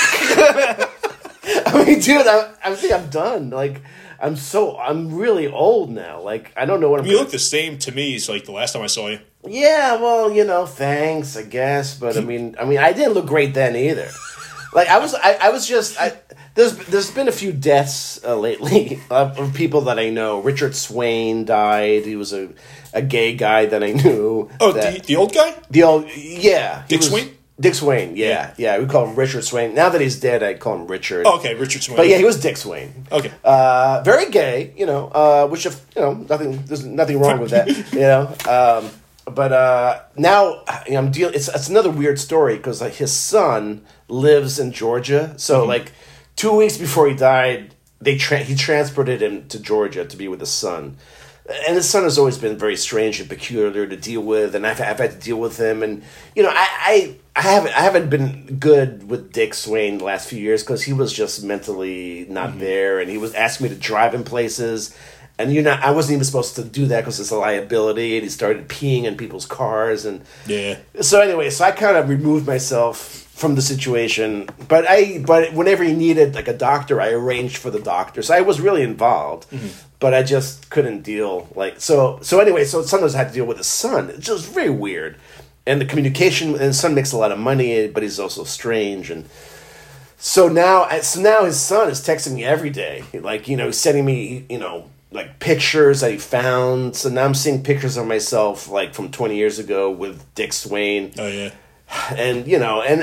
I mean, dude, I think I'm done. Like. I'm really old now. Like, I don't know what You look the same to me as like the last time I saw you. Yeah, well, thanks, I guess. But I mean, I didn't look great then either. Like, there's been a few deaths lately of people that I know. Richard Swain died. He was a gay guy that I knew. Oh, the old guy? Dick Swain? Dick Swain, yeah. We call him Richard Swain. Now that he's dead, I call him Richard. Oh, okay, Richard Swain. But yeah, he was Dick Swain. Okay. Very gay, which there's nothing wrong with that, But now I'm dealing. It's another weird story because his son lives in Georgia. So like 2 weeks before he died, he transported him to Georgia to be with his son. And his son has always been very strange and peculiar to deal with, and I've had to deal with him. And I haven't been good with Dick Swain the last few years because he was just mentally not there, and he was asking me to drive him places, and I wasn't even supposed to do that because it's a liability. And he started peeing in people's cars, and so anyway, so I kind of removed myself from the situation. But whenever he needed like a doctor, I arranged for the doctor. So I was really involved, but I just couldn't deal so anyway. So sometimes I had to deal with his son. It's just very weird, and the communication. And his son makes a lot of money, but he's also strange. And so now his son is texting me every day, sending me like pictures that he found. So now I'm seeing pictures of myself like from 20 years ago with Dick Swain. Oh yeah. And and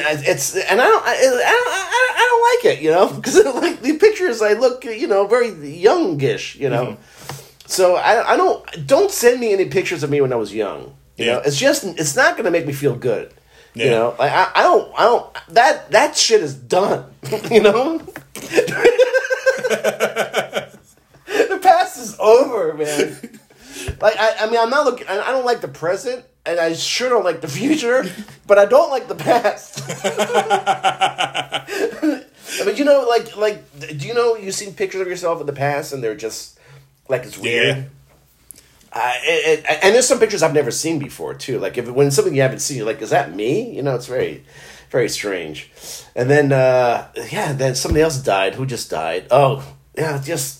I don't like it, because like the pictures I look very youngish, So I don't send me any pictures of me when I was young. It's not going to make me feel good. I don't that shit is done. The past is over, man. I'm not looking. I don't like the present, and I sure don't like the future. But I don't like the past. But do you've seen pictures of yourself in the past, and they're just like it's weird. Yeah. And there's some pictures I've never seen before too. Like when something you haven't seen, you're like, is that me? It's very, very strange. And then then somebody else died. Who just died? Oh yeah,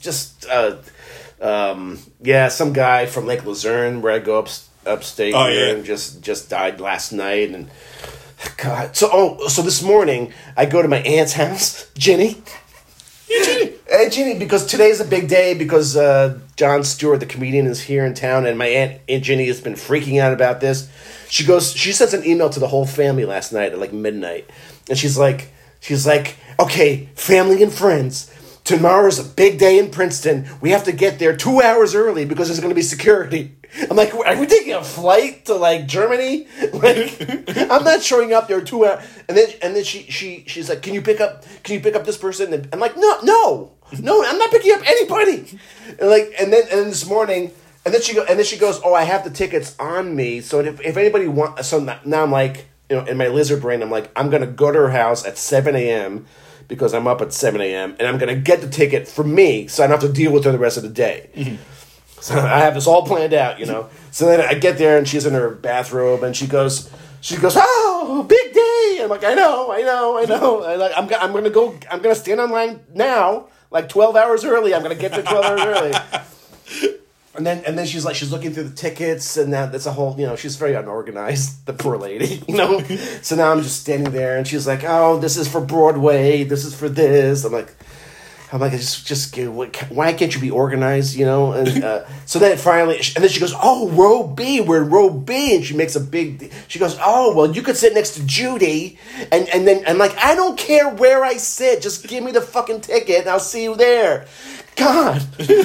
some guy from Lake Luzerne where I go upstate here, and just died last night. And God, so this morning I go to my aunt's house, Ginny. Hey, Ginny, because today's a big day because Jon Stewart, the comedian, is here in town, and my Aunt Ginny has been freaking out about this. She sends an email to the whole family last night at like midnight, and she's like, okay, family and friends, tomorrow's a big day in Princeton. We have to get there 2 hours early because there's going to be security. I'm like, are we taking a flight to like Germany? Like, I'm not showing up there 2 hours. And then she's like, can you pick up this person? And I'm like, no, I'm not picking up anybody. And then this morning, and then she goes, oh, I have the tickets on me. So if anybody wants, so now I'm like, in my lizard brain, I'm like, I'm gonna go to her house at 7 a.m. because I'm up at 7 a.m. and I'm gonna get the ticket for me, so I don't have to deal with her the rest of the day. Mm-hmm. So I have this all planned out, So then I get there and she's in her bathrobe and she goes, oh, big day. I'm like, I know. I'm gonna stand online now, like 12 hours early. I'm gonna get there 12 hours early. And then she's looking through the tickets, and that's a whole, she's very unorganized, the poor lady, So now I'm just standing there, and she's like, oh, this is for Broadway, this is for this. I'm like, just why can't you be organized, And so then finally, and then she goes, oh, row B, we're in row B, and she makes she goes, oh, well, you could sit next to Judy, and then I'm like, I don't care where I sit, just give me the fucking ticket, and I'll see you there. God.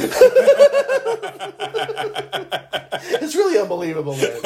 It's really unbelievable, man.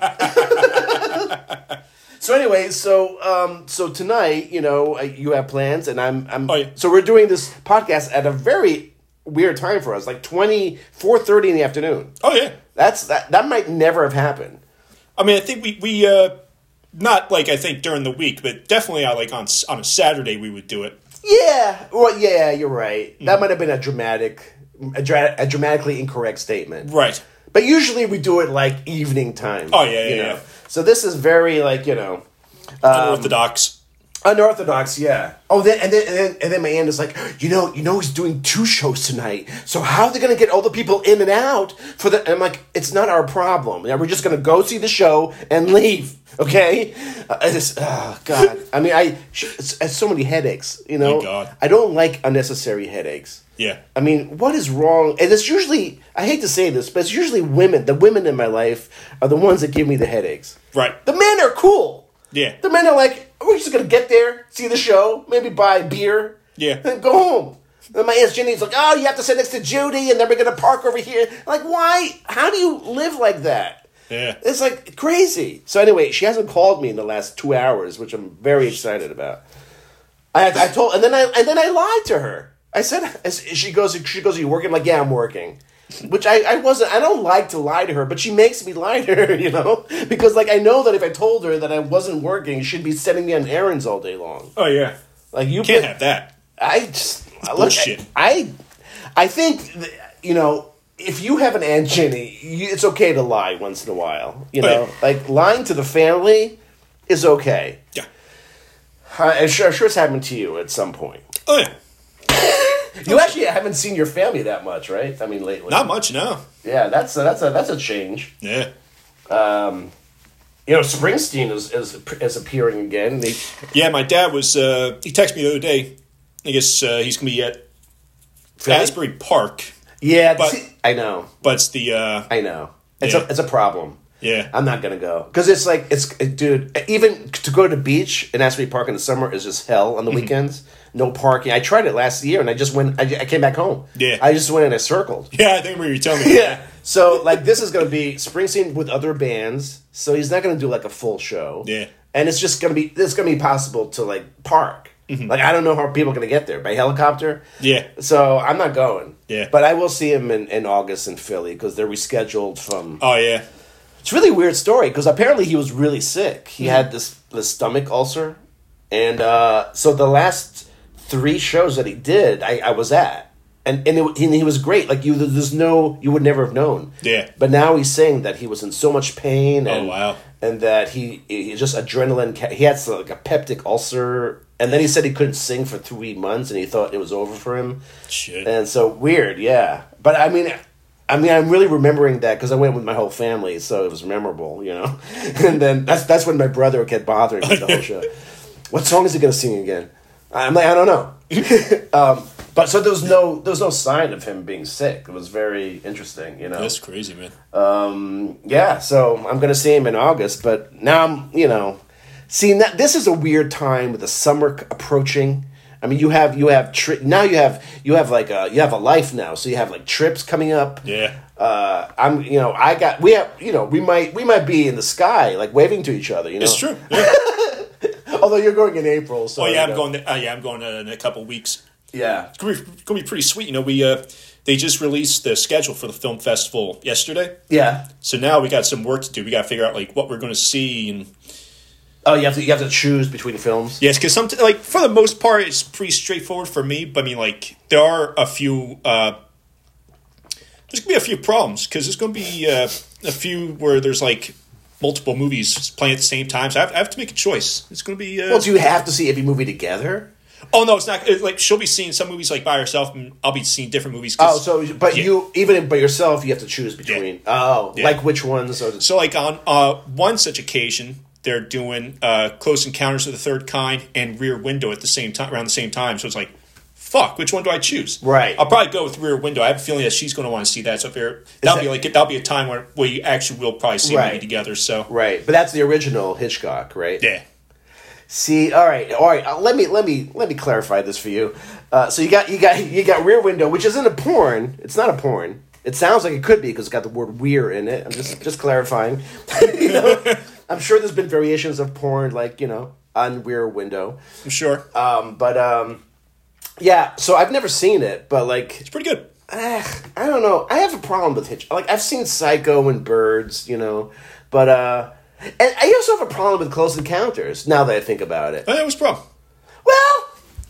So anyway, so tonight, you have plans, and I'm so we're doing this podcast at a very weird time for us, like 4:30 in the afternoon. Oh yeah. That might never have happened. I mean, I think we not like I think during the week, but definitely like on a Saturday we would do it. Yeah. Well, yeah, you're right. Mm-hmm. That might have been a dramatically incorrect statement. Right. But usually we do it like evening time. Oh, yeah. So this is very like, unorthodox. Unorthodox, yeah. Oh, and then my aunt is like, he's doing 2 shows tonight. So how are they going to get all the people in and out for the? And I'm like, it's not our problem. We're just going to go see the show and leave. Okay. God. I mean, it's so many headaches. Oh, God. I don't like unnecessary headaches. Yeah. I mean, what is wrong? And it's usually, I hate to say this, but it's usually women. The women in my life are the ones that give me the headaches. Right. The men are cool. Yeah. The men are like, we're just going to get there, see the show, maybe buy a beer, and go home. And my Aunt Ginny's like, oh, you have to sit next to Judy, and then we're going to park over here. I'm like, why? How do you live like that? Yeah. It's like crazy. So anyway, she hasn't called me in the last 2 hours, which I'm very excited about. I told, and then I lied to her. I said, she goes, are you working? I'm like, yeah, I'm working. Which I wasn't, I don't like to lie to her, but she makes me lie to her, Because, like, I know that if I told her that I wasn't working, she'd be sending me on errands all day long. Oh, yeah. Like, you can't have that. Bullshit. I think, if you have an Aunt Ginny, it's okay to lie once in a while, Like, lying to the family is okay. Yeah. I'm sure it's happened to you at some point. Oh yeah. You actually haven't seen your family that much, right? I mean, lately. Not much, no. Yeah, that's a change. Yeah. Springsteen is appearing again. Yeah, my dad was. He texted me the other day. I guess he's going to be at Asbury Park. Yeah, but I know. But it's the. I know. It's a problem. Yeah, I'm not gonna go because it's like dude. Even to go to the beach in Asbury Park in the summer is just hell on the weekends. No parking. I tried it last year and I just went. I came back home. Yeah, I just went and I circled. Yeah, I think what you're telling me. Yeah. So like this is gonna be Springsteen with other bands. So he's not gonna do like a full show. Yeah, and it's gonna be possible to like park. Mm-hmm. Like I don't know how people are gonna get there by helicopter. Yeah. So I'm not going. Yeah. But I will see him in August in Philly because they're rescheduled from. Oh yeah. It's a really weird story because apparently he was really sick. He had this stomach ulcer, and so the last 3 shows that he did, I was at, and he was great. Like you would never have known. Yeah. But now he's saying that he was in so much pain. And, oh wow. And that he just adrenaline. He had like a peptic ulcer, and then he said he couldn't sing for 3 months, and he thought it was over for him. Shit. And so weird, yeah. But I mean, I'm really remembering that because I went with my whole family, so it was memorable, you know. And then that's when my brother kept bothering me the whole show. What song is he going to sing again? I'm like, I don't know. But so there was no sign of him being sick. It was very interesting, you know. That's crazy, man. Yeah. So I'm going to see him in August, but now I'm seeing that this is a weird time with the summer approaching. I mean, you have now you have a life now, so you have like trips coming up. Yeah. We might be in the sky like waving to each other. You know, it's true. Yeah. Although you're going in April, so I'm going. I'm going in a couple of weeks. Yeah, it's gonna be pretty sweet. You know, they just released the schedule for the film festival yesterday. Yeah. So now we got some work to do. We got to figure out like what we're going to see and. Oh, you have to choose between films. Yes, because for the most part, it's pretty straightforward for me. But I mean, like there are a few. There's gonna be a few problems because there's gonna be a few where there's like multiple movies playing at the same time. So I have to make a choice. It's gonna be. Well, do you have to see every movie together? Oh no, it's not. Like she'll be seeing some movies like by herself, and I'll be seeing different movies. You even by yourself, you have to choose between. Yeah. Oh, yeah. Like which ones? So like on one such occasion. They're doing Close Encounters of the Third Kind and Rear Window at the same time, around the same time. So it's like, fuck, which one do I choose? Right. I'll probably go with Rear Window. I have a feeling that she's going to want to see that. So that'll be a time where you actually will probably see a movie together. So right, but that's the original Hitchcock, right? Yeah. See, all right. Let me clarify this for you. So you got Rear Window, which isn't a porn. It's not a porn. It sounds like it could be because it's got the word "weir" in it. I'm just clarifying. I'm sure there's been variations of porn, like, on Rear Window. I'm sure. Yeah, so I've never seen it, but, like... It's pretty good. I don't know. I have a problem with Hitchcock. Like, I've seen Psycho and Birds, but, and I also have a problem with Close Encounters, now that I think about it. That was a problem. Well...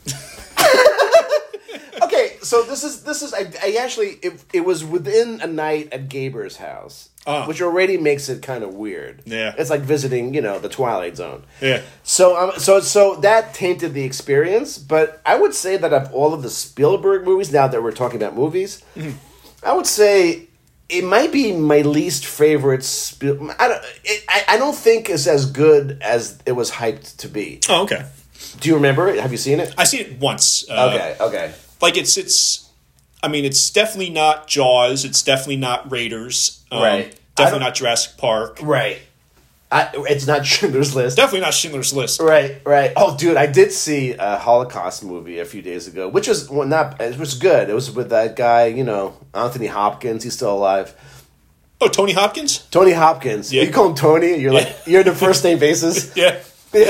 Okay, so this is I actually it was within a night at Gaber's house, which already makes it kind of weird. Yeah, it's like visiting the Twilight Zone. Yeah. So that tainted the experience. But I would say that of all of the Spielberg movies, now that we're talking about movies, I would say it might be my least favorite. I don't think it's as good as it was hyped to be. Oh, okay. Do you remember it? Have you seen it? I seen it once. Okay. Like it's. I mean, it's definitely not Jaws. It's definitely not Raiders. Right. Definitely not Jurassic Park. Right. It's not Schindler's List. Definitely not Schindler's List. Right. Oh, dude, I did see a Holocaust movie a few days ago, which was it was good. It was with that guy, Anthony Hopkins. He's still alive. Oh, Tony Hopkins? Tony Hopkins. Yeah. You call him Tony. You're like you're the first name basis. Yeah.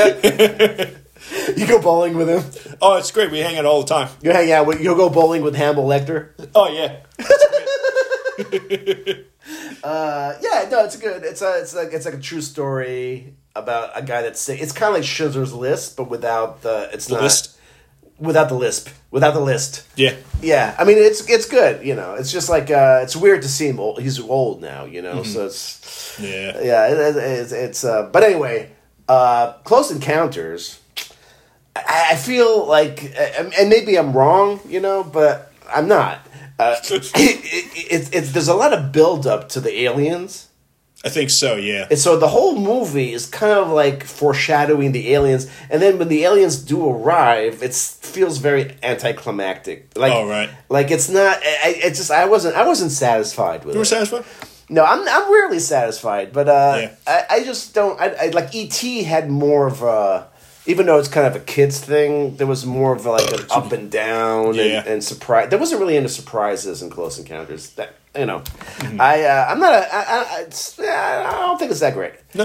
You go bowling with him. Oh, it's great. We hang out all the time. You hang out. You'll go bowling with Hannibal Lecter. Oh yeah. No, it's good. It's like a true story about a guy that's sick. It's kind of like Schindler's List, but without the list. Without the lisp. Without the list. Yeah. Yeah. I mean, it's good. It's just like it's weird to see him old. He's old now. So it's It's but anyway, Close Encounters. I feel like, and maybe I'm wrong, but I'm not. There's a lot of build up to the aliens. I think so, yeah. And so the whole movie is kind of like foreshadowing the aliens, and then when the aliens do arrive, it feels very anticlimactic. Like, oh, right. Like it's not. I wasn't satisfied with it. You were satisfied? No, I'm rarely satisfied, but Yeah. I just don't. I like E.T. had more of a. Even though it's kind of a kids thing, there was more of like an up and down Yeah. and surprise. There wasn't really any surprises in Close Encounters. That Mm-hmm. I'm not. I don't think it's that great. No.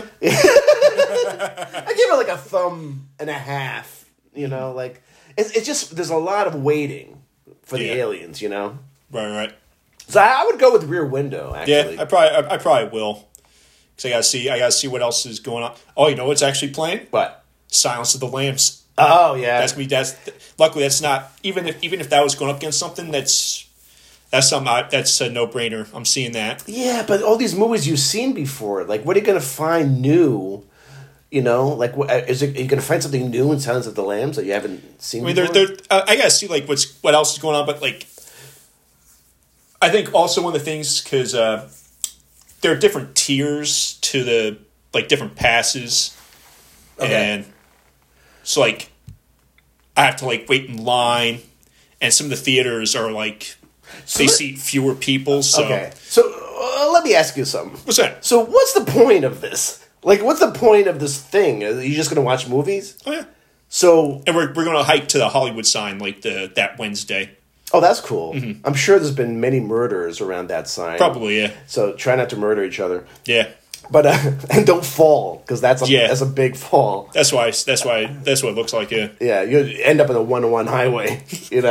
I give it like a thumb and a half. Like it's just there's a lot of waiting for the aliens. Right. So I would go with Rear Window. Actually, Yeah, I probably will. Because I gotta see what else is going on. Oh, you know what's actually playing? What? Silence of the Lambs. Oh yeah. Luckily that's not even if that was going up against something that's a no brainer. I'm seeing that. Yeah, but all these movies you've seen before, like, what are you going to find new? Like, are you going to find something new in Silence of the Lambs that you haven't seen? I mean, before? I gotta see like what else is going on, but like, I think also one of the things because there are different tiers to the like different passes, and so like I have to like wait in line, and some of the theaters are like. They seat fewer people, so... Okay. So, let me ask you something. What's that? So, what's the point of this? Like, what's the point of this thing? Are you just going to watch movies? Oh, yeah. So... And we're going to hike to the Hollywood sign, like, that Wednesday. Oh, that's cool. Mm-hmm. I'm sure there's been many murders around that sign. Probably, yeah. So, try not to murder each other. Yeah. But, and don't fall, because that's a big fall. That's what it looks like, yeah. Yeah, you end up in a 1-to-1 highway,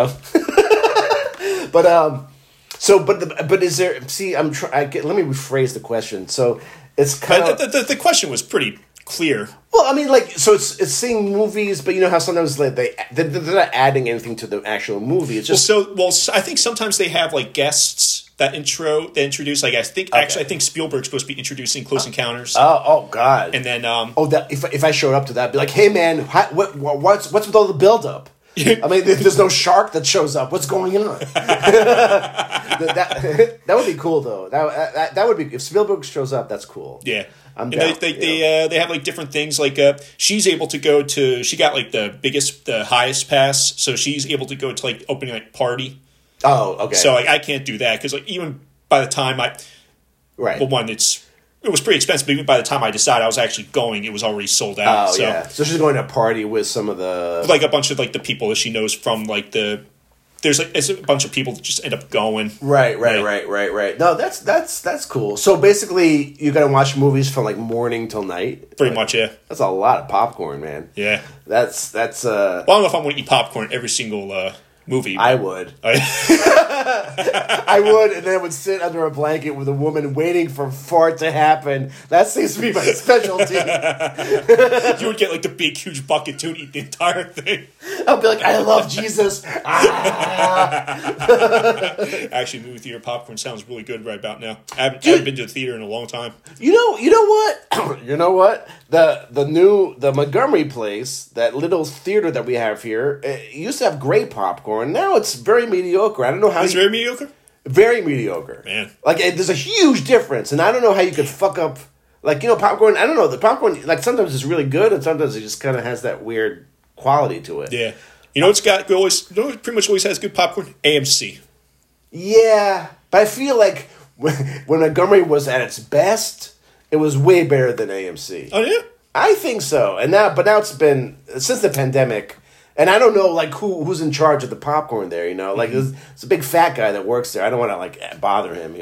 But is there? See, let me rephrase the question. So it's kind of the question was pretty clear. Well, I mean, like, so it's seeing movies, but you know how sometimes like they're not adding anything to the actual movie. It's just I think sometimes they have like guests that introduce. Like I think Spielberg's supposed to be introducing Close Encounters. Oh God! And then that if I showed up to that, I'd be like, hey man, what's with all the buildup? I mean, there's no shark that shows up. What's going on? that would be cool, though. That would be if Spielberg shows up. That's cool. Yeah, I'm down. They have like different things. Like she's able to go to. She got like the highest pass, so she's able to go to like opening like party. Oh, okay. So like I can't do that because like even by the time it was pretty expensive, but even by the time I decided I was actually going, it was already sold out. Oh, yeah. So she's going to a party with some of the... Like a bunch of, like, the people that she knows from, like, it's a bunch of people that just end up going. Right. No, that's cool. So basically, you're going to watch movies from, like, morning till night? Pretty much, yeah. That's a lot of popcorn, man. Yeah. That's Well, I don't know if I'm going to eat popcorn every single movie. I would. I would, and then I would sit under a blanket with a woman waiting for fart to happen. That seems to be my specialty. You would get like the big, huge bucket too and eat the entire thing. I'll be like, I love Jesus. Actually, movie theater popcorn sounds really good right about now. I haven't been to the theater in a long time. You know what? You know what? The Montgomery place, that little theater that we have here, it used to have great popcorn. Now it's very mediocre. I don't know how it's very mediocre. Very mediocre, man. Like there's a huge difference, and I don't know how you could fuck up. Like popcorn. I don't know the popcorn. Like sometimes it's really good, and sometimes it just kind of has that weird quality to it. Yeah. It pretty much always has good popcorn? AMC. Yeah, but I feel like when Montgomery was at its best, it was way better than AMC. Oh yeah, I think so. And now it's been since the pandemic, and I don't know like who's in charge of the popcorn there. Like it's a big fat guy that works there. I don't want to like bother him.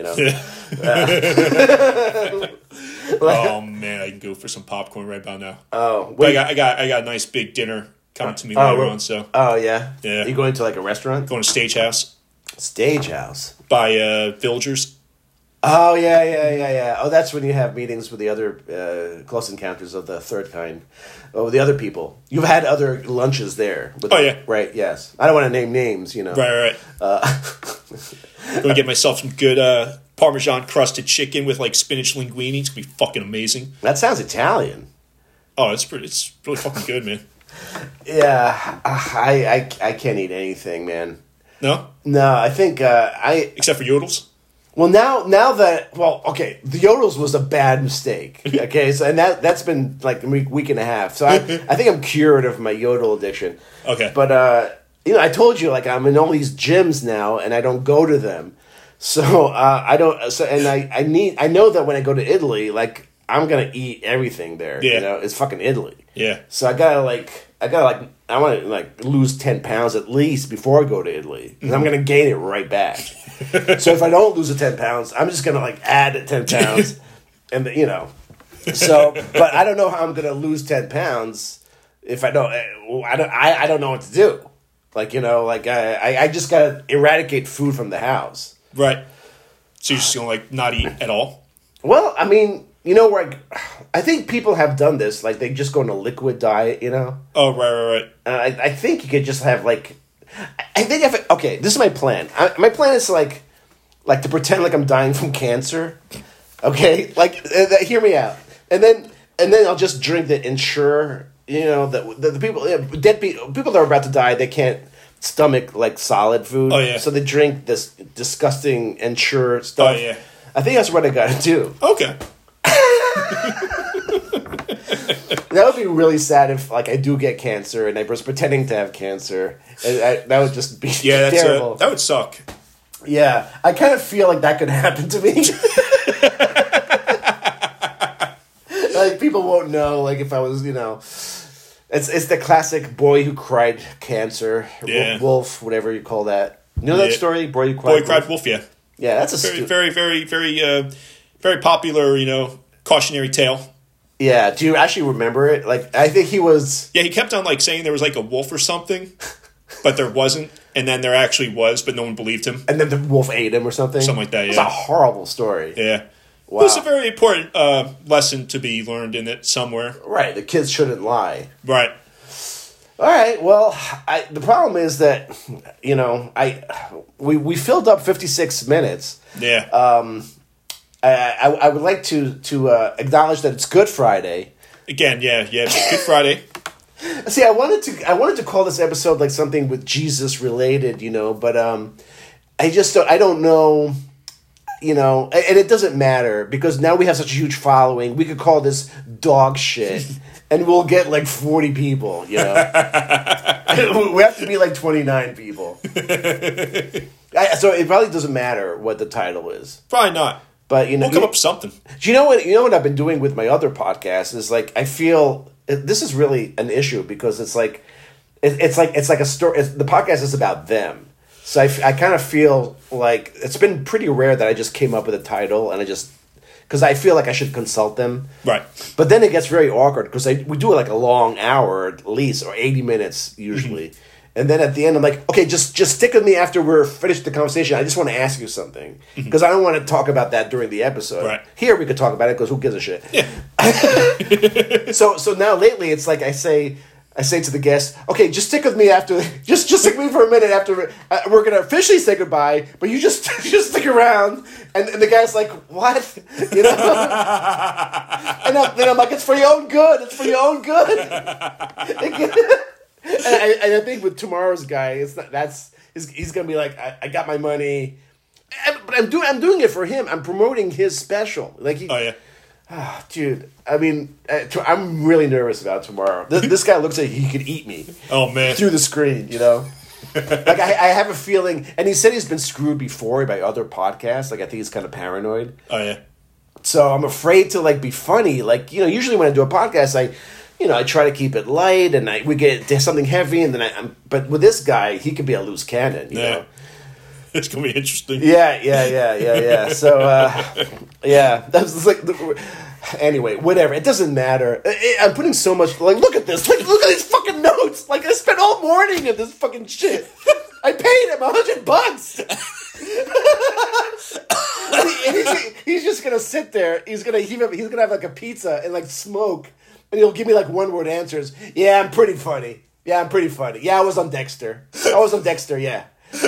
Oh man, I can go for some popcorn right about now. Oh, wait. I got a nice big dinner coming to me later on. So yeah. Are you going to like a restaurant? Going to Stagehouse. Stagehouse by Villagers. Oh yeah. Oh, that's when you have meetings with the other Close Encounters of the Third Kind. Oh, the other people. You've had other lunches there. Yeah. Right. Yes. I don't want to name names. Right. Going to get myself some good Parmesan crusted chicken with like spinach linguine. It's gonna be fucking amazing. That sounds Italian. Oh, it's really fucking good, man. Yeah, I can't eat anything, man. No? No, I think Except for yodels? Well, now that okay, the yodels was a bad mistake. Okay, so and that's been like a week and a half. So I think I'm cured of my yodel addiction. Okay. But I told you like I'm in all these gyms now, and I don't go to them. So I don't. So and I know that when I go to Italy, like I'm gonna eat everything there. Yeah. You know, it's fucking Italy. Yeah. So I want to like lose 10 pounds at least before I go to Italy, because I'm gonna gain it right back. So if I don't lose the 10 pounds, I'm just gonna like add 10 pounds, and So, but I don't know how I'm gonna lose 10 pounds if I don't. I don't know what to do. Like I just gotta eradicate food from the house. Right. So you're just gonna like not eat at all? Well, I mean, where I think people have done this. Like they just go on a liquid diet. Oh, right. I think you could just have like. I think okay, this is my plan. My plan is like to pretend like I'm dying from cancer. Okay, like hear me out, and then I'll just drink the Ensure. That the people, dead people that are about to die, they can't stomach like solid food. Oh yeah. So they drink this disgusting Ensure stuff. Oh yeah. I think that's what I got to do. Okay. That would be really sad if like I do get cancer and I was pretending to have cancer. That would just be terrible. That would suck. Yeah, I kind of feel like that could happen to me. Like people won't know. Like if I was, it's the classic boy who cried cancer. Yeah. Wolf, whatever you call that. You know that story, boy who cried wolf. Yeah. Yeah, that's a very popular, cautionary tale. Yeah, do you actually remember it? Like, I think he was... Yeah, he kept on, like, saying there was, like, a wolf or something, but there wasn't, and then there actually was, but no one believed him. And then the wolf ate him or something? Something like that, yeah. It's a horrible story. Yeah. Wow. There's a very important lesson to be learned in it somewhere. Right, the kids shouldn't lie. Right. All right, well, the problem is that, we filled up 56 minutes. Yeah. I would like to acknowledge that it's Good Friday. Again, yeah, Good Friday. See, I wanted to call this episode like something with Jesus related, but I don't know, and it doesn't matter because now we have such a huge following. We could call this dog shit, and we'll get like 40 people. We have to be like 29 people. So it probably doesn't matter what the title is. Probably not. But we'll come up with something. Do you know what? You know what I've been doing with my other podcast is like I feel this is really an issue because it's like a story. The podcast is about them, so I kind of feel like it's been pretty rare that I just came up with a title and because I feel like I should consult them. Right. But then it gets very awkward because we do it like a long hour at least or 80 minutes usually. Mm-hmm. And then at the end, I'm like, okay, just stick with me after we're finished the conversation. I just want to ask you something. Because I don't want to talk about that during the episode. Right. Here we could talk about it because who gives a shit? Yeah. So now lately, it's like I say to the guest, okay, just stick with me after, just stick with me for a minute after we're going to officially say goodbye, but you just stick around. And the guy's like, what? And then I'm like, it's for your own good. It's for your own good. And I think with tomorrow's guy, he's gonna be like, I got my money, but I'm doing it for him. I'm promoting his special. Like dude. I mean, I'm really nervous about tomorrow. This guy looks like he could eat me. Oh man, through the screen, Like I have a feeling, and he said he's been screwed before by other podcasts. Like I think he's kind of paranoid. Oh yeah. So I'm afraid to like be funny. Like usually when I do a podcast, I try to keep it light, and we get something heavy, and then but with this guy, he could be a loose cannon. You know? It's gonna be interesting. Yeah. So, that's like. Anyway, whatever. It doesn't matter. I'm putting so much. Like, look at this. Look at these fucking notes. Like, I spent all morning in this fucking shit. I paid him $100. and he's just gonna sit there. He's gonna have like a pizza and like smoke. And he'll give me like one-word answers. Yeah, I'm pretty funny. Yeah, I was on Dexter. Yeah.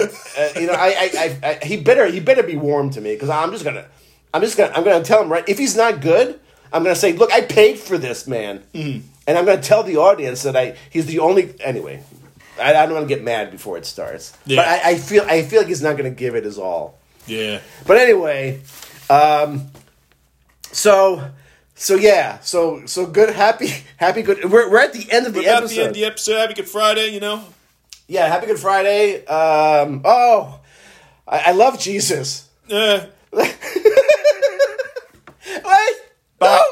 He better be warm to me because I'm gonna tell him right. If he's not good, I'm gonna say, look, I paid for this, man. Mm-hmm. And I'm going to tell the audience that he's the only... Anyway, I don't want to get mad before it starts. Yeah. But I feel like he's not going to give it his all. Yeah. But anyway, so good, happy good. We're at the end of the We're about episode. the end of the episode. Happy Good Friday, you know. Yeah, happy Good Friday. I love Jesus. Uh, Wait, Bye. no.